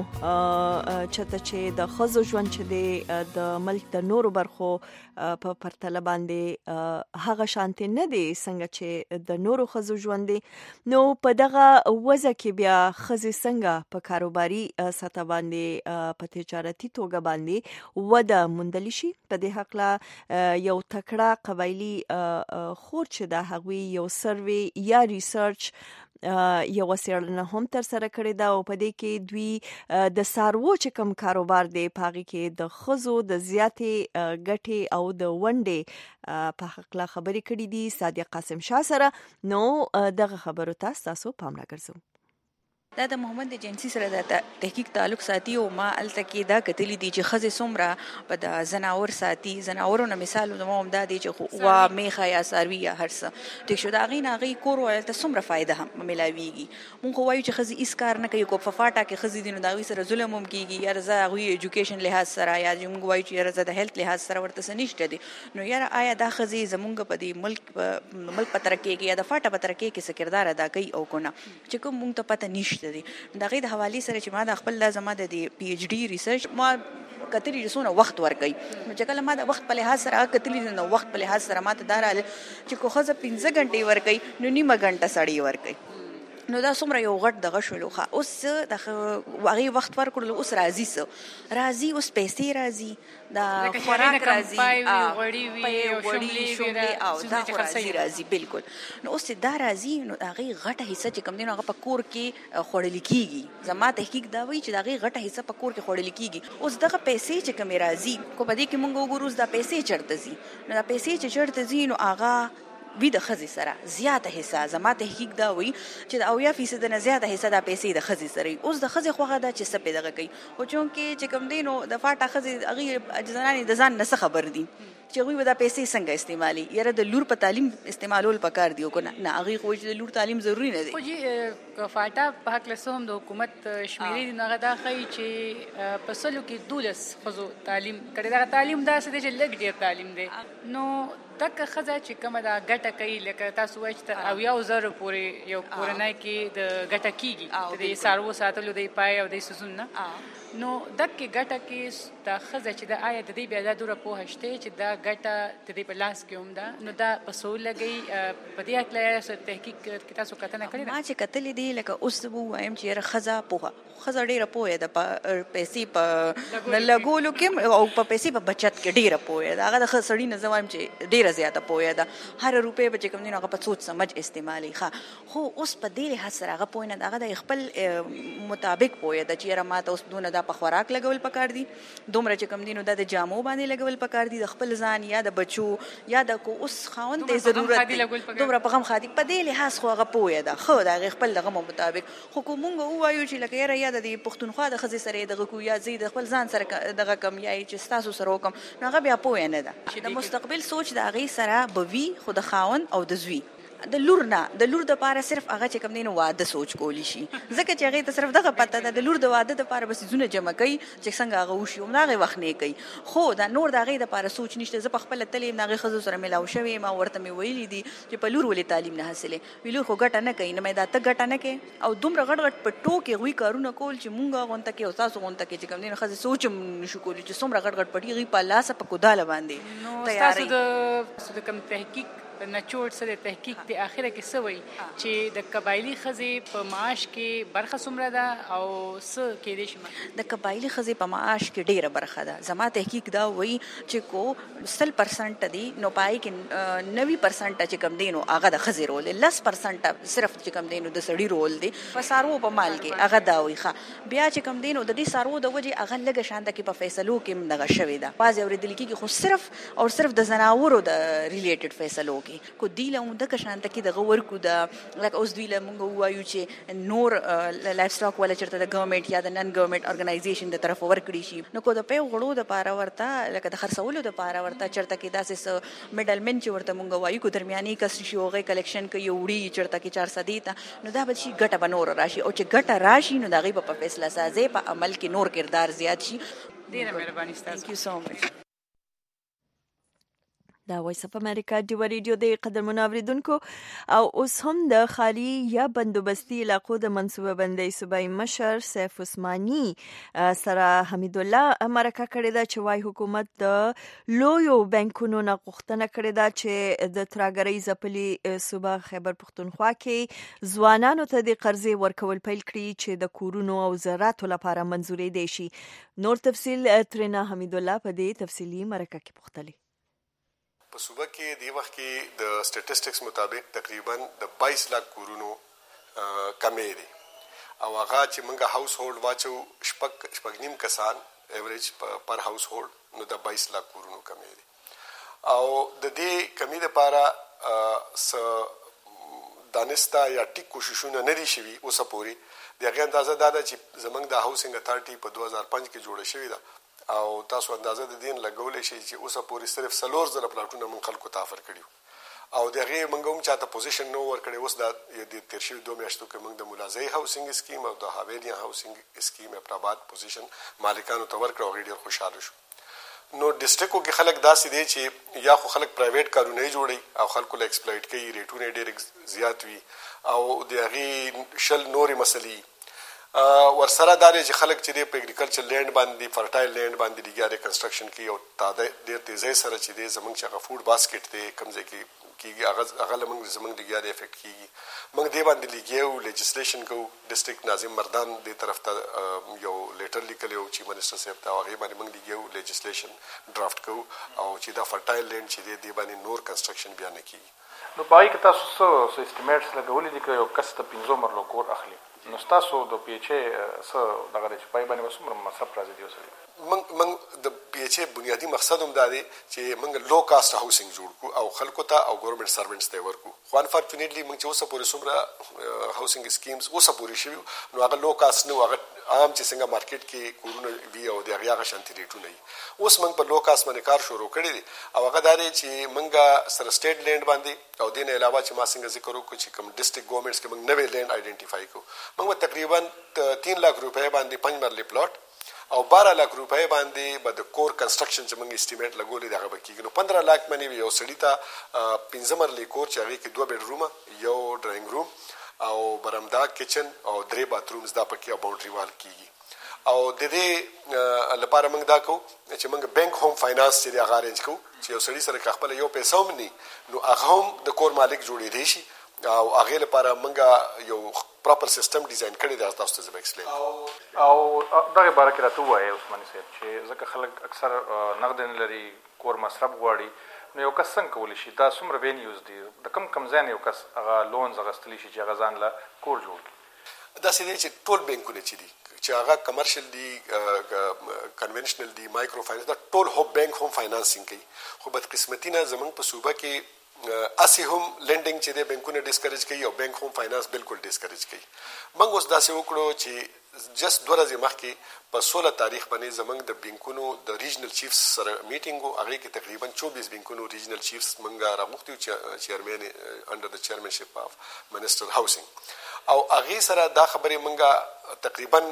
چته چې د ښځو ژوند چې دی د ملک د نورو برخو په پرتله باندې هغه شانتي نه دی څنګه چې د نورو ښځو ژوند دی. نو په دغه وضع کې بیا ښځې څنګه په کاروباري سطح باندې په تجارتي توګه باندې وده موندلی شي. په دې هکله یو تکړه قبایلي خور چې د هغوی یو سروې یا ریسرچ یو څېړنه هم تر سره کړې ده او په دې کې دوی د څاروو چې کوم کاروبار دی په هغې کې د ښځو د زیاتې ګټې او د ونډې په هکله خبرې کړې دي صادق قاسم شاه سره. نو دغه خبرو ته تاسو پام راګرځوو. دا د محمد جنسی سره د تحقیق تعلق ساتي او ما الته کې دا کتلی دي چې خزه سومره په د زناور ساتي. زناورونو مثال نو هم دا دي چې وا میخه یا ساروی یا هرڅ ټیک شو دا غي ناغي کور ولته سومره فائدہ هم ملاويږي. مونږ وایو چې خزه اس کار نه کوي کو په فاټا کې خزه دي نو دا غي سره ظلم هم کیږي یا رضا غوي ایجوکیشن لحاظ سره یا مونږ وایو چې رضا د هیلث لحاظ سره ورته سنشته دي. نو یاره آیا دا خزه زمونږ په دې ملک په ترکه کې یا د فاټا په ترکه کې څه کردار ادا کوي او کنه چې کوم مونږ ته پته نشته دي. دغه د حواله سره چې ما د خپل لازمه د پی ایچ ډی ریسرچ ما کتلی رسونه وخت ورکړي. نو چې کله ما د وخت په لحاظ سره کتلی نو وخت په لحاظ سره ما ته داراله چې کو خزه 15 غنټې ورکړي نو نیمه غنټه سړی ورکړي. نو دا څومره یو غټ دغه شلوخه اوس د هغه وخت ورکړل اوس راضي اوس پیسې راضي دا خوراک راضي غوړي وی او شملې او دا راضي بالکل. نو اوس دا راضي نو هغه غټه حصہ چې کوم دی نو هغه په کور کې خوړل کیږي. زما تحقیق دا وایي چې دا هغه غټه حصہ په کور کې خوړل کیږي. اوس دغه پیسې چې کوم راضي کو په دې کې مونږ وګورو دا پیسې چرته زی نو دا پیسې چې چرته زی نو هغه وی د خزي سره زیاته حصہ. زما تحقیق دا وی چې 80% نه زیاته حصہ د پیسې د خزي سره. اوس د خزي خوغه دا چې سپې دغه کوي او چونکه چې کوم دینو د فاټا خزي هغه اجزانانی د ځان نه خبر دي چې غوي ودا پیسې څنګه استعمالي. یاره د لور په تعلیم استعمالول پکار دی او کنه نه هغه خو چې د لور تعلیم ضروری نه دی. خو جی فاټا په حق له سوم د حکومت شمیرې نه غدا خي چې په سلو کې 12 خزو تعلیم کړي. دا تعلیم دا څه دی چې لګ ډیر تعلیم دی. نو تک خزه چې کومه دا ګټه کوي لکه تاسو وایي چې او یو زر پورې یو کورنۍ کې د ګټه کیږي د سارو ساتلو دی پای او د سوزون نه. نو دک ګټه کې دا خزه چې د آیا د دې بیا د دوره په هشته چې دا ګټه د دې په لاس کې هم ده نو دا په سول لګي په دې اکله تحقیق کې تاسو کتنه کړی. ما چې کتلې دی لکه اوس وایم چې خزه ډیره پوهه د پیسې په لګولو کې او په پیسې په بچت کې ډیره پوهه ده. هغه د خسړی نه زوایم چې ډیره زیاته پوهه ده. هر روپے به کوم دین هغه په سوچ سمجھ استعمالي خو اوس په دې له سره هغه پوهه نه هغه د خپل مطابق پوهه ده چې رماته اوس دونه په خوراک لګول پکار دي دومره چې کوم دینو د جامو باندې لګول پکار دي د خپل ځان یا د بچو یا د کو اوس خاوند ته ضرورت دومره په غم خادي په دې لحاظ خو هغه پوهه ده خو د خپل دغه مطابق خو کومه وایو چې لکه یاره یا د پښتونخوا د خزي سره دغه کو یا زید خپل ځان سره دغه کم یا چې تاسو سره وکم نو هغه بیا پوهه نه ده. د مستقبل سوچ د هغه سره بوي خو د خاوند او د زوی د لور د پاره صرف هغه چې کوم دینو واده سوچ کولی شي ځکه چې هغه ته صرف دغه پته ده د لور د واده لپاره بس زونه جمع کوي چې څنګه هغه وشي او هغه وخت نه کوي. خو دا نور د هغه لپاره سوچ نشته. زه په خپل تعلیم هغه خزو سره ملاو شوی ما ورته می ویلي دي چې په لور ولې تعلیم نه حاصله ویلو خو ګټه نه کوي نه مې دا ته ګټه نه کوي او دومره غټ په ټوکې غوي کارونه کول چې مونږه غونته کې او تاسو غونته کې چې کوم دین خزه سوچ نشو کولی چې څومره غټ پټي غي په لاس په کوداله باندې تیاری. نو تاسو د کوم تحقیق نچوړ سره تحقیق د اخره کې سوي چې د قبایلی خزې په معاش کې برخه څومره ده او څه کې دي شي د قبایلی خزې په معاش کې ډیره برخه ده. زما تحقیق دا وایي چې کو 100% دی نو پای کې 90% چې کم دینو هغه د خزې رول 10% صرف چې کم دینو د سړی رول دی په سارو په مال کې هغه دا وي ښه بیا چې کم دینو د دې سارو د وجه هغه لګه شانته کې په فیصلو کې دغه شوی ده باز اوریدل کې خو صرف او صرف د زناورو د ریلیټډ فیصلو کې کو دی له دغه شانته کې دغه ورکو د لکه اوس دوی له موږ وایو چې نور لایف سټاک ولا چرته د ګورنمنت یا د نن ګورنمنت ارګنایزیشن د طرف ورکړي شي نو کو د په غړو د پاره ورته لکه د خرڅولو د پاره ورته چرته کې داسې میډل من چې ورته موږ وایو کو درمیاني کس شي اوغه کلیکشن کوي وړي چرته کې 400 ته نو دا به شي ګټه بنور راشي او چې ګټه راشي نو دا غي په فیصله سازي په عمل کې نور کردار زیات شي. ډیره مهرباني ستاسو. Thank you so much. دا وایس اف امریکا ډیو ریډیو د قدرمنو اوریدونکو او اوس هم د خالی یا بندوبستي علاقو د منصوبه بندۍ صوبایي مشر سیف عثماني سره حمید الله مرکه کړې ده چې وايي حکومت د لویو بانکونو نه غوښتنه کړې ده چې د ترهګرۍ ځپلي صوبه خیبر پښتونخوا کې ځوانانو ته د قرضې ورکول پیل کړي چې د کورونو او زراعتو لپاره منزوري دي شي. نور تفصیل ترنا حمید الله په دې تفصیلی مرکه کې پوښتلی. په صوبه کې د وخت کې د سټټیسټکس مطابق تقریبا د 22 لک کورونو کمې دي او هغه چې موږ هاوس هولډ واچو شپږ نیم کسان ایوریج پر هاوس هولډ نو د 22 لک کورونو کمې دي او د دې کمی لپاره دانستا یا ټیک کوششونه نه دي شوي اوسه پورې د هغې اندازه دا ده چې زموږ د هاوسنګ اتارټي په 2005 کې جوړه شوې ده او تاسو اندازه د دین لګولې شي چې اوسه پورې صرف 4 زره پلاټونه من خلکو ته افر کړیو او دغه موږ هم چاته پوزیشن نو ور کړی اوس د تیر شوی 2 میاشتو کې موږ د ملازمي هاوسنګ سکیم او د حویلی هاوسنګ سکیم په آباد پوزیشن مالکانو ته ور کړو ډیر خوشاله شو. نو ډیسټریکټو کې خلک داسې دي چې یا خو خلک پرایویټ کارونه جوړي او خلکو له ایکسپلویټ کوي ریټونه ډیر زیات وي او دغه شل نوري مسلې ورسره دا چې خلک چې په اګریکلچر لینډ باندې فرټایل لینډ باندې لګیاري کنسټرکشن کوي او تاده ډیر تیزی سره چې د زمونږ چې فود باسکټ دی کمزې کیږي هغه لمنګ زمونږ لګیاري افیکټ کیږي موږ دی باندې لګیو لیجسلیشن کو ډیسټریکټ ناظم مردان دی طرف ته یو لیټر لیکلی او چې منسټر صاحب ته هغه باندې موږ لګیو لیجسلیشن ډرافټ کو او چې دا فرټایل لینډ چې دی باندې نور کنسټرکشن بیا نه کیږي. نو پای کې تاسو څه اسټیمیټس لګولې دي چې یو کس ته 15 مرلو کور اخلي نو تاسو د پی ایچ ای څه دغه چې پای باندې وسمره مصرف راځي دی اوسه من د پی ایچ ای بنیادی مقصد هم دا دی چې موږ لو کاست هاوسنګ جوړ کو او خلکو ته او ګورنمنت سروینټس ته ورکو خو انفورچونټلی موږ چې اوسه پورې سمره هاوسنګ سکیمز اوسه پورې شوی نو هغه لو کاست نو هغه عام چې څنګه مارکیټ کې کورونه وی او د هغه شانتي ریټونه اوس موږ په لو کاست باندې کار شروع کړی دی او هغه دا دی چې موږ سره سټیټ لینډ باندې او دین علاوه چې ما څنګه ذکر وکړو چې کوم ډیسټریکټ ګورنمنټس کې موږ نوې لینډ آئیډینټیفای کو موږ تقریبا 3 لک روپے باندې 5 مرلي پلاټ او 12 لک روپے باندې به د کور کنسټرکشن چې موږ اسټیمیټ لګولې دغه بکیږي نو 15 لک باندې یو سړی ته 15 مرلي کور چې هغه کې 2 بیډروم یو ډراینګ روم او برمدا کچن او 3 باترومز دا پکې او باونډري وال کیږي او د دې لپاره موږ دا کو چې موږ بانک هوم فاینانس چې هغه ارینج کو چې یو سړی سره خپل یو پیسې هم ني نو هغه هم د کور مالک جوړې دی شي او هغه لپاره موږ یو پراپر سیستم ډیزاین کړی دی تاسو ته زه ایکسپلین او دغه باره کې راته وایي عثماني صاحب چې ځکه خلک اکثر نقد نه لري کور مصرف غواړي نو یو کس څنګه کولی شي دا څومره وینیوز دي د کم ځای یو کس هغه لونز اخیستلی شي چې هغه ځان له کور جوړ کړي داسې دی چې ټول بانکونه چې دي چې هغه کمرشل دي کنونشنل دي مایکرو فاینانس دا ټول هوب بانک هم فاینانسینګ کوي خو بدقسمتي نه زمونږ په صوبه کې اسی هم لینډینګ چې د بانکونه ډیسکریج کوي او بانک هم فاینانس بالکل ډیسکریج کوي موږ اوس داسې وکړو چې جست 2 ورځې مخکې په 16 تاریخ باندې زمونږ د بانکونو د ریجنل چیفز سره میټینګ هغه کې تقریبا 24 بانکونو ریجنل چیفز موږ راغوښتو چیرمن انډر د چیرمنشپ اف منسټر هاوسنګ او هغه سره دا خبرې موږ تقریبا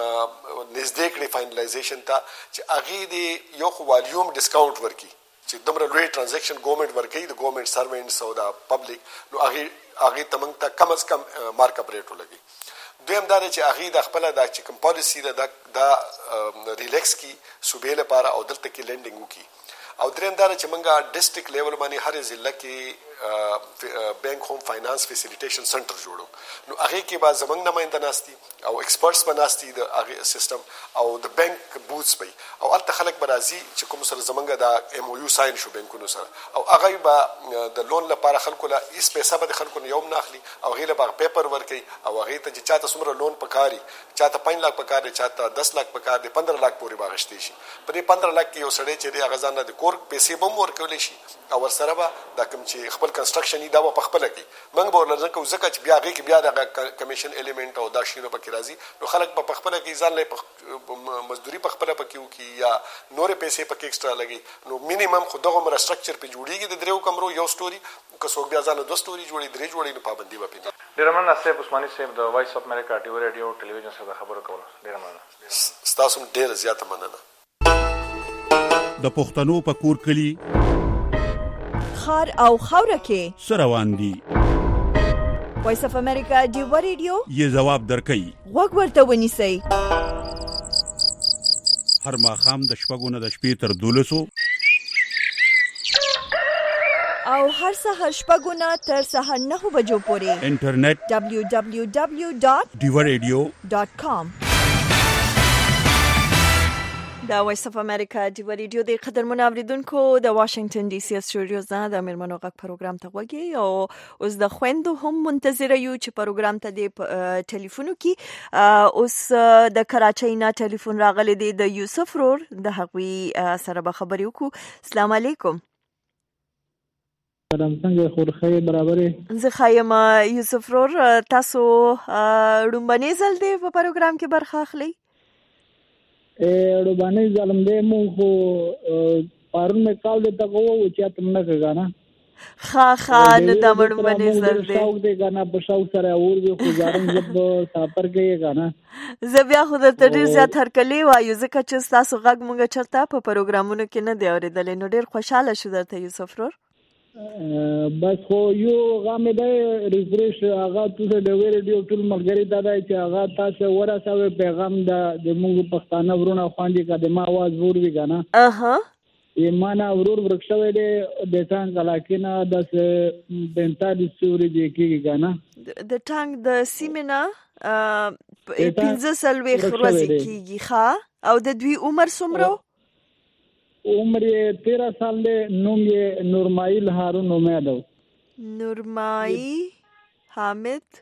نږدې کړې فاینلایزیشن ته چې هغه دی یو والیوم ډیسکاونټ ورکړي چې دومره لوی ټرانزیکشن ګورنمنت ورکړي د ګورنمنت سروینټس او د پبلک نو هغه تمنګ ته کم از کم مارک اپ ریټ ولګي دویم دا چې هغه د خپل د چې کوم پالیسی دا ریلیکس کی صوبې لپاره او دلته کې لینډینګ وکي او دریم دا چې موږ ډیسټریکټ لیول باندې هر ضلع کې بانک هوم فاینانس فیسیلیټیشن سنټر جوړو. نو هغه کې به زمنګ نماینده ناستي او ایکسپرټس بناستي د هغه سیستم او د بانک بوتس به او الته خلک برازي چې کوم سره زمنګ د ام او یو ساين شو بانکونو سره او هغه به د لون لپاره خلکو لا هیڅ پیسې به خلکو نه یوم ناخلي او غیله به پیپر ورکي او هغه ته چې چاته څومره لون پکاري، چاته 5 لک پکاري، چاته 10 لک پکاري، 15 لک پورې باغشتي شي. په دې 15 لک کې یو سړی چې هغه ځان د کور پیسې به مور کولې شي او ورسره به دا کوم چې خپل کنستراکشن دا په خپل کې موږ به ورلزم کو زکه چې بیا هغه کې بیا د کمیشن الیمنٹ او دا شینو پکې راځي. نو خلک په خپل کې ځان له مزدوري په خپل پکې وکي یا نورې پیسې پکې ایکسترا لګي. نو مینیمم خو دغه مر سټرکچر په جوړیږي د دریو کمرو یو سټوري که څوک بیا ځان 2 سټوري جوړي 3 جوړي نو پابندي وپی. ډیر مننه سیب عثماني سیب د وایس اف امریکا ډیو ریډیو ټلویزیون سره خبرو کوله. ډیر مننه. ستاسو ډیر زیاته مننه. د پښتنو په کور کلی خار او خوره کې سروان دي. وایس اف امریکا ډیو ریډیو یې جواب درکړي. وګ ورته ونیسئ. هر ماښام د شپږو نه د شپې تر 12 او هر سهار شپږو نه تر سهار 9 بجو پورې انټرنیټ www.diwaradio.com. دا وایس اف امریکا ډیو ریډیو د قدرمن اوریدونکو د واشنگټن ډي سي سټوډیوز نه د میرمنو غږ پروګرام ته وګورئ او اوس د خويندو هم منتظر یو چې پروګرام ته د ټلیفون کې اوس د کراچۍ نه ټلیفون راغلی دی د یوسف رور د هغوی سره به خبرې وکړو. السلام علیکم. سلام څنګه خورخه برابرې زه خایم یوسف رور تاسو رومبني زل دی په پروګرام کې برخه اخلي. روبانه ظالم دې مو خو پارون میں کال دې تا کو چې تم نه غانا خا نو دا مړ باندې زل دې شاو دې غانا په شاو سره اور دې خو ځارم جب سافر کې غانا زبیا خو د ډیر زیات هرکلی وایو ځکه چې تاسو غږ مونږ چرته په پروګرامونو کې نه دی اوریدل. نو ډیر خوشاله شو درته یوسف رور. بس خو یو غامه ده ریفریش هغه ته د ریډیو ټول ملګری دا چې هغه تاسو ورسوي پیغام د موږ پښتانه ورونه خواندي کده ما आवाज ور وی غانا ایمانا ورور ورکشوي د ټانګ علاقینا د 45 سوري دی کیږي غانا د ټانګ د سیمنا 15 سلوي خروزي کیږي ښا او د دوی عمر څومره؟ عمر 13 سال دے. نوم یہ نورمائل ہارون امید. نورمائی حامد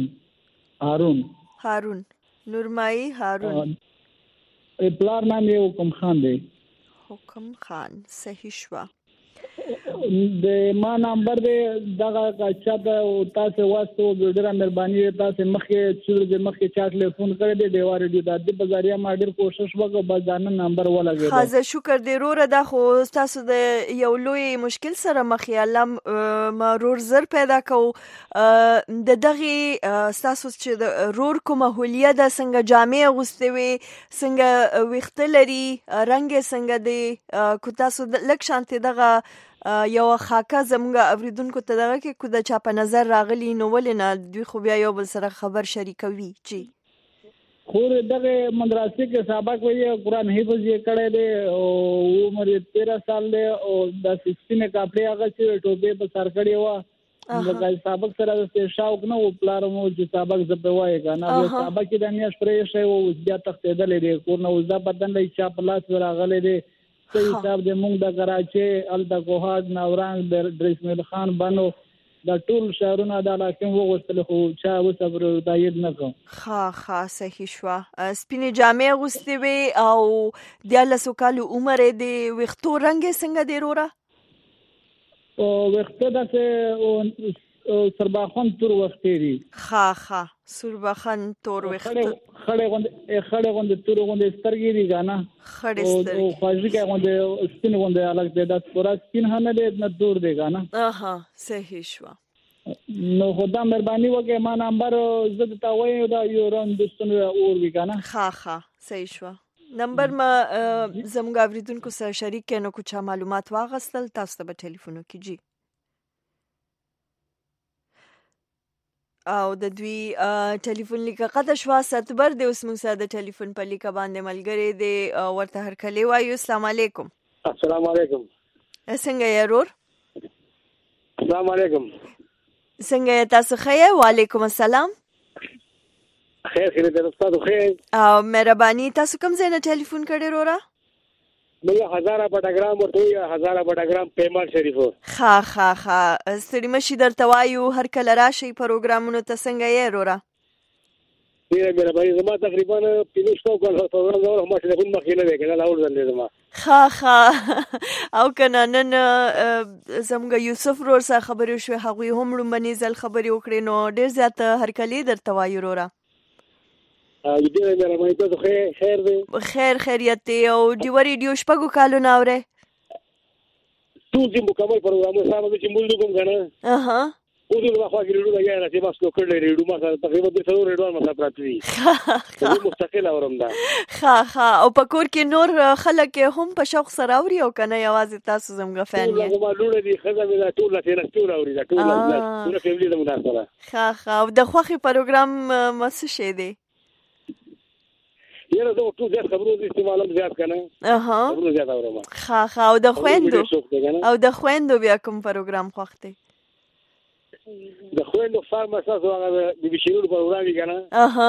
ہارون نورمائی هارون. پلار نام یہ حکم خان دے. حکم خان صحیح شوا. د ما نمبر دې دغه چاته تاسو واسطو ډیره مهرباني تاسو مخکې چې مخکې چا ټلیفون کړی دی دیوا ریډیو د دې بازاریا ما ډیر کوشش وکړ بس دا نمبر ولګید. خازه شکر دی روره دا خو تاسو د یو لوی مشکل سره مخ یالم مرور زر پیدا کو د دغه تاسو چې د رور کومه هولیه د څنګه جامع غوستوي څنګه وختلري رنگ څنګه دی کو تاسو لک شانته دغه یو خاکه زموږ اوریدونکو ته دغه کې کو د چا په نظر راغلی نو ولنه دوی خو بیا یو بل سره خبر شریکوي چې خو دغه مدرسې کې سابق وی قرآن حفظ یې کړی دی او عمر 13 سال دی او د 16 کاپړې هغه چې ټوبې په سر کړی و دغه سابق سره د شاوق نه و پلارمو چې سابق زبوي کنه او سابق کې د میاش پرې شی او بیا تختیدل دی کور نو زدا بدن لای چا په لاس راغلی دی. صحیح صاحب د مونږ د کراچي الدا کوهاد ناورنګ د درسمل خان بانو د ټول شهرونو د علاقې وغوښتل خو چا وسبر داید نه کوم. خا صحیح شوا. سپینې جامې غوستې وي او د لاسو کالو عمر دی وختو رنگ څنګه دی رورا؟ او وخته د سرباخان تور وختې دي. خا سرباخان تور وخته خړې غوند تور غوند سترګې دي غانا خړې سترګې او خاصی کې غوند سپین غوند الګ دې د پورا سپین نه دې نه دور دی غانا. صحیح شو. نو خدا مهرباني وکړه ما نمبر زد تا وایو دا یو رن دستنه اور وی غانا. خا صحیح شو. نمبر ما زموږ اوریدونکو سره شریک کینو کو چا معلومات واغستل تاسو ته ټلیفون کیږي او د دوی ټلیفون لیکه قطع شوا ستبر دی اوس موږ سره د ټلیفون په لیکه باندې ملګری دی ورته هرکلی وایو. السلام علیکم. السلام علیکم. څنګه یې رور؟ السلام علیکم. څنګه تاسو ښه؟ وعلیکم السلام. خیر دې تاسو خیر. او مهرباني تاسو کوم ځای نه ټلیفون کړی رورا؟ مې هزاره بټګرام ورته هزاره بټګرام پیمان شریف. ها ستړي مشي درته وایو هر کله راشي پروګرامونو ته. څنګه یې رورا؟ ډیره مهرباني. زما تقریبا 1500 کال پروګرام نور هم ټلیفون مخې نه دی کنه لاول ځل زما. او کنه نن زموږ یوسف رور سره خبرې شوې، هغوی هم لومبني ځل خبرې وکړې، نو ډېر زیات هرکلی درته وایو رورا. ډیره مهرباني. تاسو خیر دی؟ خیر خیریت دی. او ډیوه ریډیو شپږو کالونه اورئ؟ ټول دې مکمل پروګرامونه سره چې مونږ کوم کنه. اوس نو خو کې ریډیو لګیا راځي بس نو کړل ریډیو ما سره تقریبا 300 ریډیو ما سره پراته دي. زه مستقل اورم دا. او په کور کې نور خلک هم په شوق سره اوري او کنه یوازې تاسو زموږ فین یې؟ ټول معلومه دي خزه مې ټول لا ټول اوري دا ټول فیملی د مناسبه. او د خوخي پروګرام مس شه دی؟ یره زه ټول زیات خبرونه استعمالوم زیات کنه. خبرونه زیات اورم. او د خويندو بیا کوم پروګرام خوښته؟ د خويندو فارم اساسو هغه د بشیرونو پروګرام دی کنه.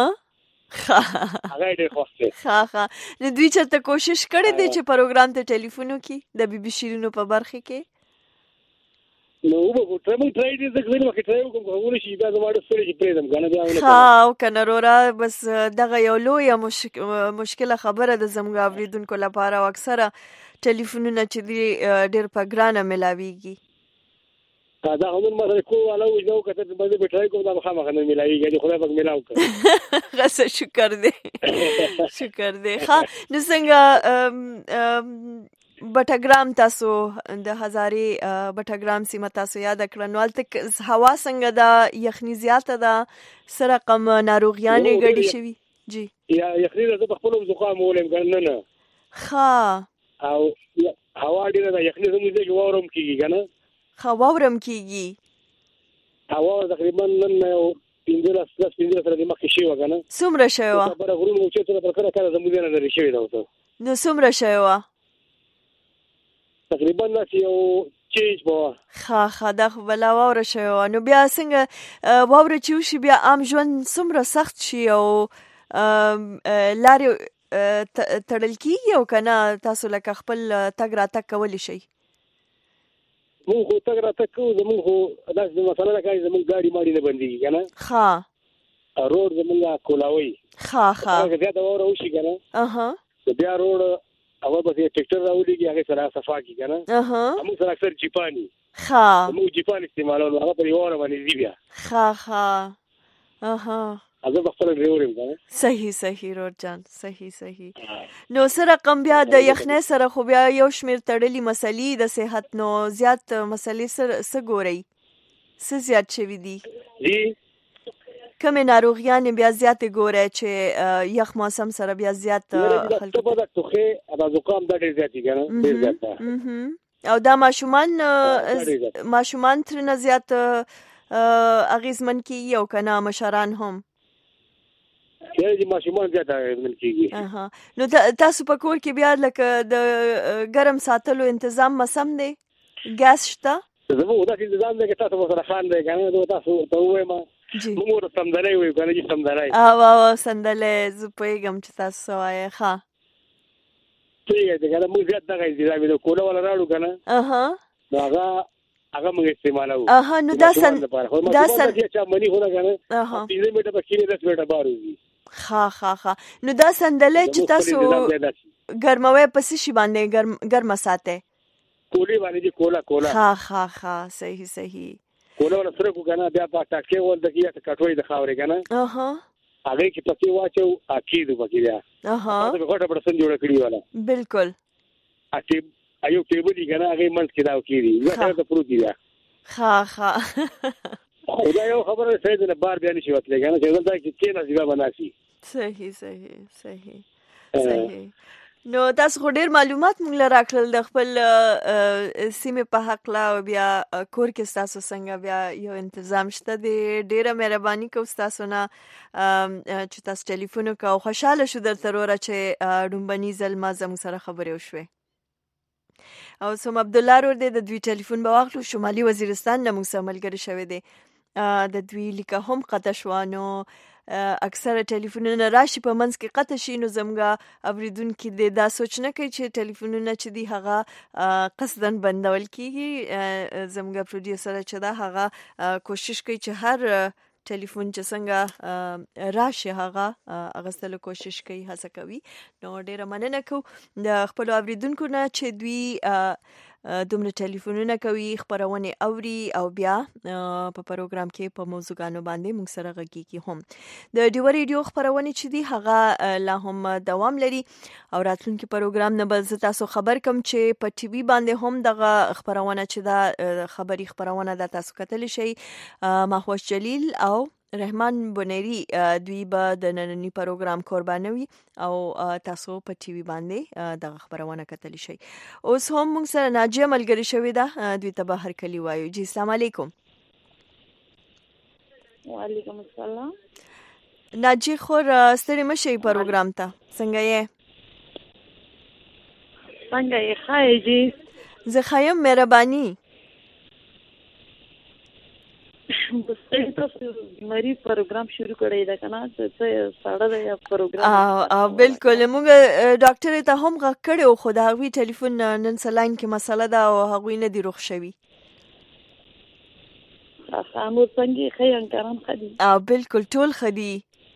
هغه ډېر خوښته. نو دوی چرته کوشش کړی دی چې پروګرام ته ټلیفون وکړي د بشیرونو په برخه کې؟ نو وګورئ ټرمل ټرای دې زه کوم وخت ټرای کوم خبرې شي بیا زما د سره چې پریدم کنه بیا او کنه رورا بس دغه یو لوی مشکله خبره د زموږ اوریدونکو لپاره او اکثره ټلیفونونه چې دی ډېر په ګرانه ملاويږي. دا هم ما سره کوه علاوه نو کته باندې بټای کوم دا مخامخ نه ملایږي خدای پاک ملاو کړ. غسه شکر دې شکر دې. نو څنګه بټګرام تاسو د هزاري بټګرام سیمه تاسو یاد کړل نو الته هوا څنګه دا یخني زیاته ده سره کم ناروغیانې ګډې شوي؟ جی یا یخني د خپل زکام ولیم کنه. او هوا ډیره ده یخني زموږ ځای وورم کیږي کنه. خواورم کیږي هوا تقریبا نن 15 سره د مخکې شي وکنه. څومره شوی و؟ خبره غرونو چې تر کله کله زموږ نه لري شوی دا اوس. نو څومره شوی و؟ تقریبا یو چینج بوا. دا خو بلا واوره شوی و. نو بیا څنګه واوره چې وشي بیا عام ژوند څومره سخت شي او لارې تړل کیږي او کنه تاسو لکه خپل تګ راتګ کولی شئ؟ مونږ خو تګ راتګ کوو زمونږ خو داسې مسله ده چې زمونږ ګاډي ماډي نه بندېږي کنه. روډ زمونږ کولاوي هغه زیاته واوره وشي کنه بیا روډ اول به ټریکټر راولېږي هغې سره صفا کړي کنه. موږ سره اکثر جیپاني موږ جیپان استعمالوو هغه پر یوه واره باندې ځي بیا. زه به خپله ډریور یم کنه. صحیح رور جان صحیح. نو سره کم بیا د یخنۍ سره خو بیا یو شمېر تړلي مسلې د صحت نو زیات مسلې څه ګورئ؟ څه زیات شوي دي؟ کومې ناروغیانې بیا زیاتې ګورئ چې یخ موسم سره بیا زیات خلکو ته؟ ټوخی او زکام دا ډېر زیات دي کنه. ډېر زیات ده. او دا ماشومان ترنه زیات اغېزمن کیږي او کنه مشران هم؟ چې ماشومان زیات اغېزمن کیږي. نو تاسو په کور کې بیا لکه د ګرم ساتلو تنظیم مسم دی؟ ګاز شته؟ زموږ داسې تنظیم دی چې تاسو سره خان دی کنه. تاسو ته ووایم موږ سندلې وایو کنه چې سندلې او سندلې زه پوهېږم چې تاسو وایئ. ٹھیک ہے کنه موږ زیات دغه انتظام د کوله ولا راړو کنه. نو هغه موږ استعمالوو. نو دا چې منی هونه کنه 15 میټه په کې 10 میټه باروږي. نو دا سندلې چې تاسو ګرموي پس شي باندې ګرم ساتي کولی باندې کولا. صحیح. کوله ولا سره کو کنه بیا په ټاکې ول د کیه کټوي د خاورې کنه. هغه کې پکې واچو اکید پکې بیا. دا په غټه پرسن جوړ کړی والا. بالکل. ایو ټیبل دی کنه هغه منځ کې دا کیږي زه ته پروت دی. خدای یو خبره سید نه بار بیان شي وتلې کنه چې دا کې نه ځای بناسي. صحیح. نو تاسو خو ډېر معلومات موږ له راکړل د خپل سیمې په هکله او بیا کور کې ستاسو څنګه بیا یو تنظیم شته دی. ډېره مهرباني کوو ستاسو نه چې تاسو ټلیفون وکړو. خوشحاله شو درته وروره چې ډومبني ځل ما زموږ سره خبرې وشوې. او سم عبد الله ور دې د دوی ټلیفون به واخلو. شمالي وزیرستان نه موږ سره ملګری شوی دی. د دوی لیکه هم قطع شوانو اکثره ټلیفونونه راشي په منځ کې قطع شي، نو زموږ اوریدونکي د دا سوچ نه کوي چې ټلیفونونه چې دی هغه قصدن بندول کیږي. زموږ پروډوسر چې دا هغه کوشش کوي چې هر ټلیفون چې څنګه راشي هغه اغستلو کوشش کوي، هڅه کوي. نو ډیره مننه کوم د خپل اوریدونکو نه چې دوی دومره ټلیفونونه کوي، خبرونه اوري او بیا په پروګرام کې په موضوعګانو باندې موږ سره غږیږي. هم د ډیو ریډیو خبرونه چې دی هغه لا هم دوام لري او راتلونکي پروګرام نه به تاسو خبر کوم چې په ټي وي باندې هم دغه خبرونه چې دا خبري خبرونه د تاسو کتل شي. ماهوش جلیل او رحمان بنيري دوی به د نننی پروګرام قربانوي او تاسو په ټي وي باندې د خبرونه کتلی شي. اوس هم موږ سره ناجیه ملګری شوې ده، دوی ته به هر کلی وایو. جی السلام علیکم. وعلیکم السلام. ناجیه خور ستړي مشي پروګرام ته، څنګه یې؟ څنګه یې خای جی؟ زه خایم مهرباني. بس تاسو مری پروګرام شروع کړی دا کنه څه ساړه دی پروګرام. بالکل موږ ډاکټر ته هم غږ کړو خو دا غوي ټلیفون نن سلاین کې مسله ده او هغوی نه دی روغ شوی. خامو څنګه خیان کاران خدي؟ بالکل ټول خدي.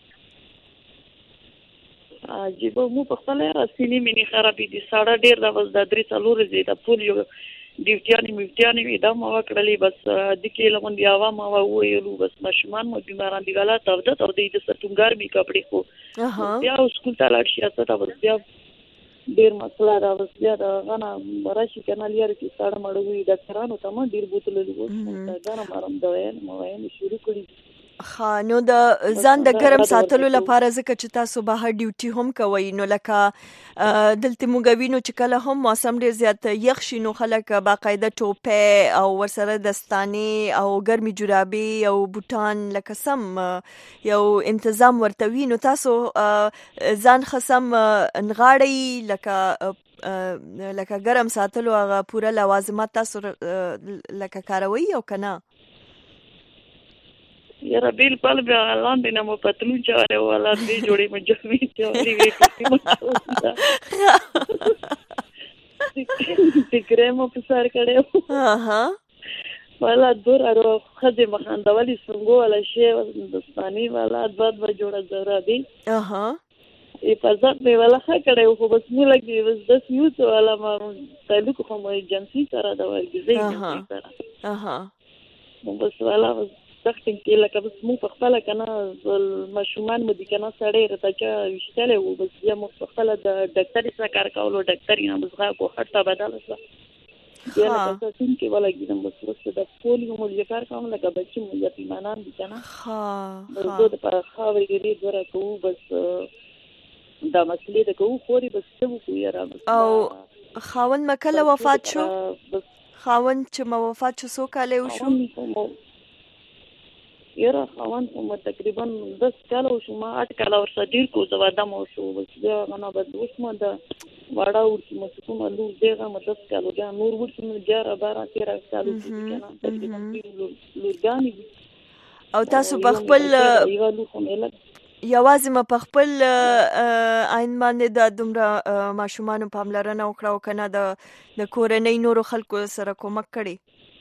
جيبو مو په خپل سینې مینه خرابې دي، ساړه ډیر دا وز د 3 زیاده پولیو ډیوټیانی دا ما وکړلې، بس د کې لمن بیا وا ما وایلو بس مشمان مو بیماران دی غلا تاو د دې ستونګار می کپڑے کو بیا سکول ته لاړ شي استه بس بیا ډیر مسله دا بس بیا دا غنا راشي کنه لري چې ساړه مړوي د کرانو ته ما ډیر بوتل لګو دا نه مارم دا وین شروع کړی. نو د ځان د ګرم ساتلو لپاره ځکه چې تاسو بهر ډیوټي هم کوئ، نو لکه دلته موږ وینو چې کله هم موسم ډیر زیات یخ شي نو خلک باقاعده ټوپه او ورسره دستانې او ګرمي جرابې او بوټان لکه سم یو تنظیم ورته وي. نو تاسو ځان خصم نغاړي لکه ګرم ساتلو هغه پوره لوازمات تاسو لکه کاروي او کنه؟ یاره بالکل بیا لاندې نه مو پتلون چاره ولا دې جوړې مجمې چوري وې فکرې مو په سر کړو ولا دور ارو خدي مخاندولي څنګه ولا شی دستاني ولا بعد به جوړه ضروري دي حفاظت مې ولا ښه کړو خو بس مې لګي بس د سیوت ولا ما تعلق خو مې ایجنسی سره دا ورګزې سره بس ولا تختن کې لکه بس مو په خپل کنه مشومان مو دي کنه سړی رته چې وشتله و بس بیا مو په خپل د ډاکټر سره کار کولو ډاکټر یې بس غا کو هټه بدل شو بیا لکه څنګه کې ولا ګیدم بس د پولیو مو یې کار کوم لکه بچی مو یې پیمانان دي کنه زه د په خاورې کې ډیر کوو بس دا مسلې د کوو خوري بس څه وکړو یاره. او خاون مکله وفات شو؟ خاون چې ما وفات شو څو کاله وشو؟ یاره خوان کوم تقریبا 10 کال شو ما 8 کال ورسره ډیر کو زواده مو شو بس بیا غنا بد اوس ما د واړه ورته مو کوم لور دیغه ما 10 کال بیا نور ورته 11 12 13 کال کنه تقریبا لورګانی او تاسو په خپل یوازې ما په خپل عین باندې د دومره ماشومان پاملرنه وکړو کنه د کورنۍ نورو خلکو سره کومک کړي؟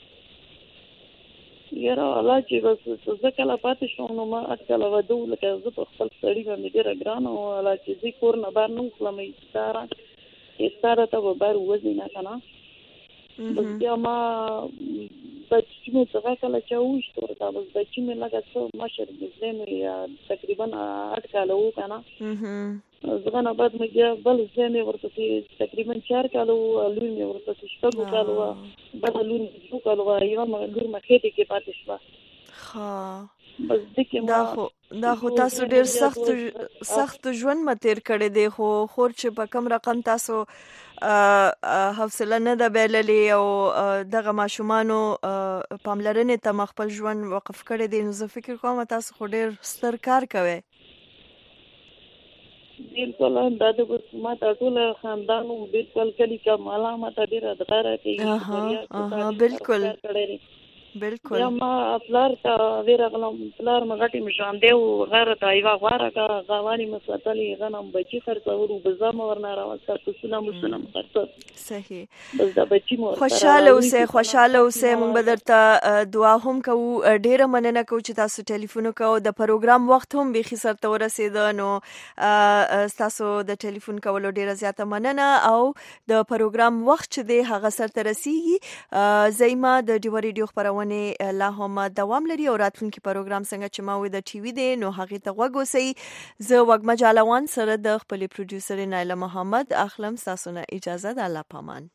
یاره الله چې بس زه کله پاتې شوم نو ما اټکله ودو لکه زه په خپل سړي باندې ډېره ګرانه وم الله چې زه کور نه بهر نه وتلم ستاره ته به بهر ووځي نه که نه بس بیا ما بچي مې څنګه کله چې وویشت ورته بس بچي مې لږه څه مشر زوی مې تقریبا 8 کاله و که نه زغه نه بعد مې بیا بل زوی مې ورپسې تقریبا 4 کاله و لوی مې ورپسې 6 کاله و بل لوی مې 2 کاله و یوه لور مې خېټې کې پاتې شوه بس دکې دا خو تاسو ډېر سخت ژوند ما تیر کړی دی خو خور چې په کم رقم تاسو حوصله نه ده بایللې او دغه ماشومانو پاملرنې ته خپل ژوند وقف کړی دی نو زه فکر کوم تاسو خو ډېر ستر کار کوئ. بالکل دا د ما ته ټول خاندانو بالکل کلی کماله ما ته ډیره د غره کې بالکل بالکل یا ما افلار تا ورغلم افلار مغټي مشان دی غره ته ایوا غواره کا غواني مساتلی غنم بچی خرڅورو بزام ورنه راوسته تاسو مسلم خرڅ صحیح بس دا بچی مو خوشاله اوسه موږ به درته دعا هم کوو ډیره مننه کوو چې تاسو ټلیفون وکاو د پروګرام وخت هم به خسر ته ورسید نو تاسو د ټلیفون کولو ډیره زیاته مننه او د پروګرام وخت چې دی هغه سر ته رسیږي زېما د ډیو ریډیو خبرونه لا هم دوام لري او راتلونکي پروګرام څنګه چې ما وې د ټي وي دی نو هغه ته وګورئ زه وګما جالوان سره د خپل پروډوسر نایله محمد اخلم تاسو نه اجازه د الله پامان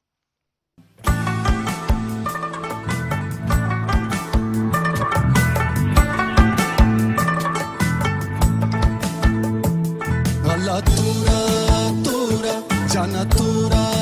Allah tura tura jana tura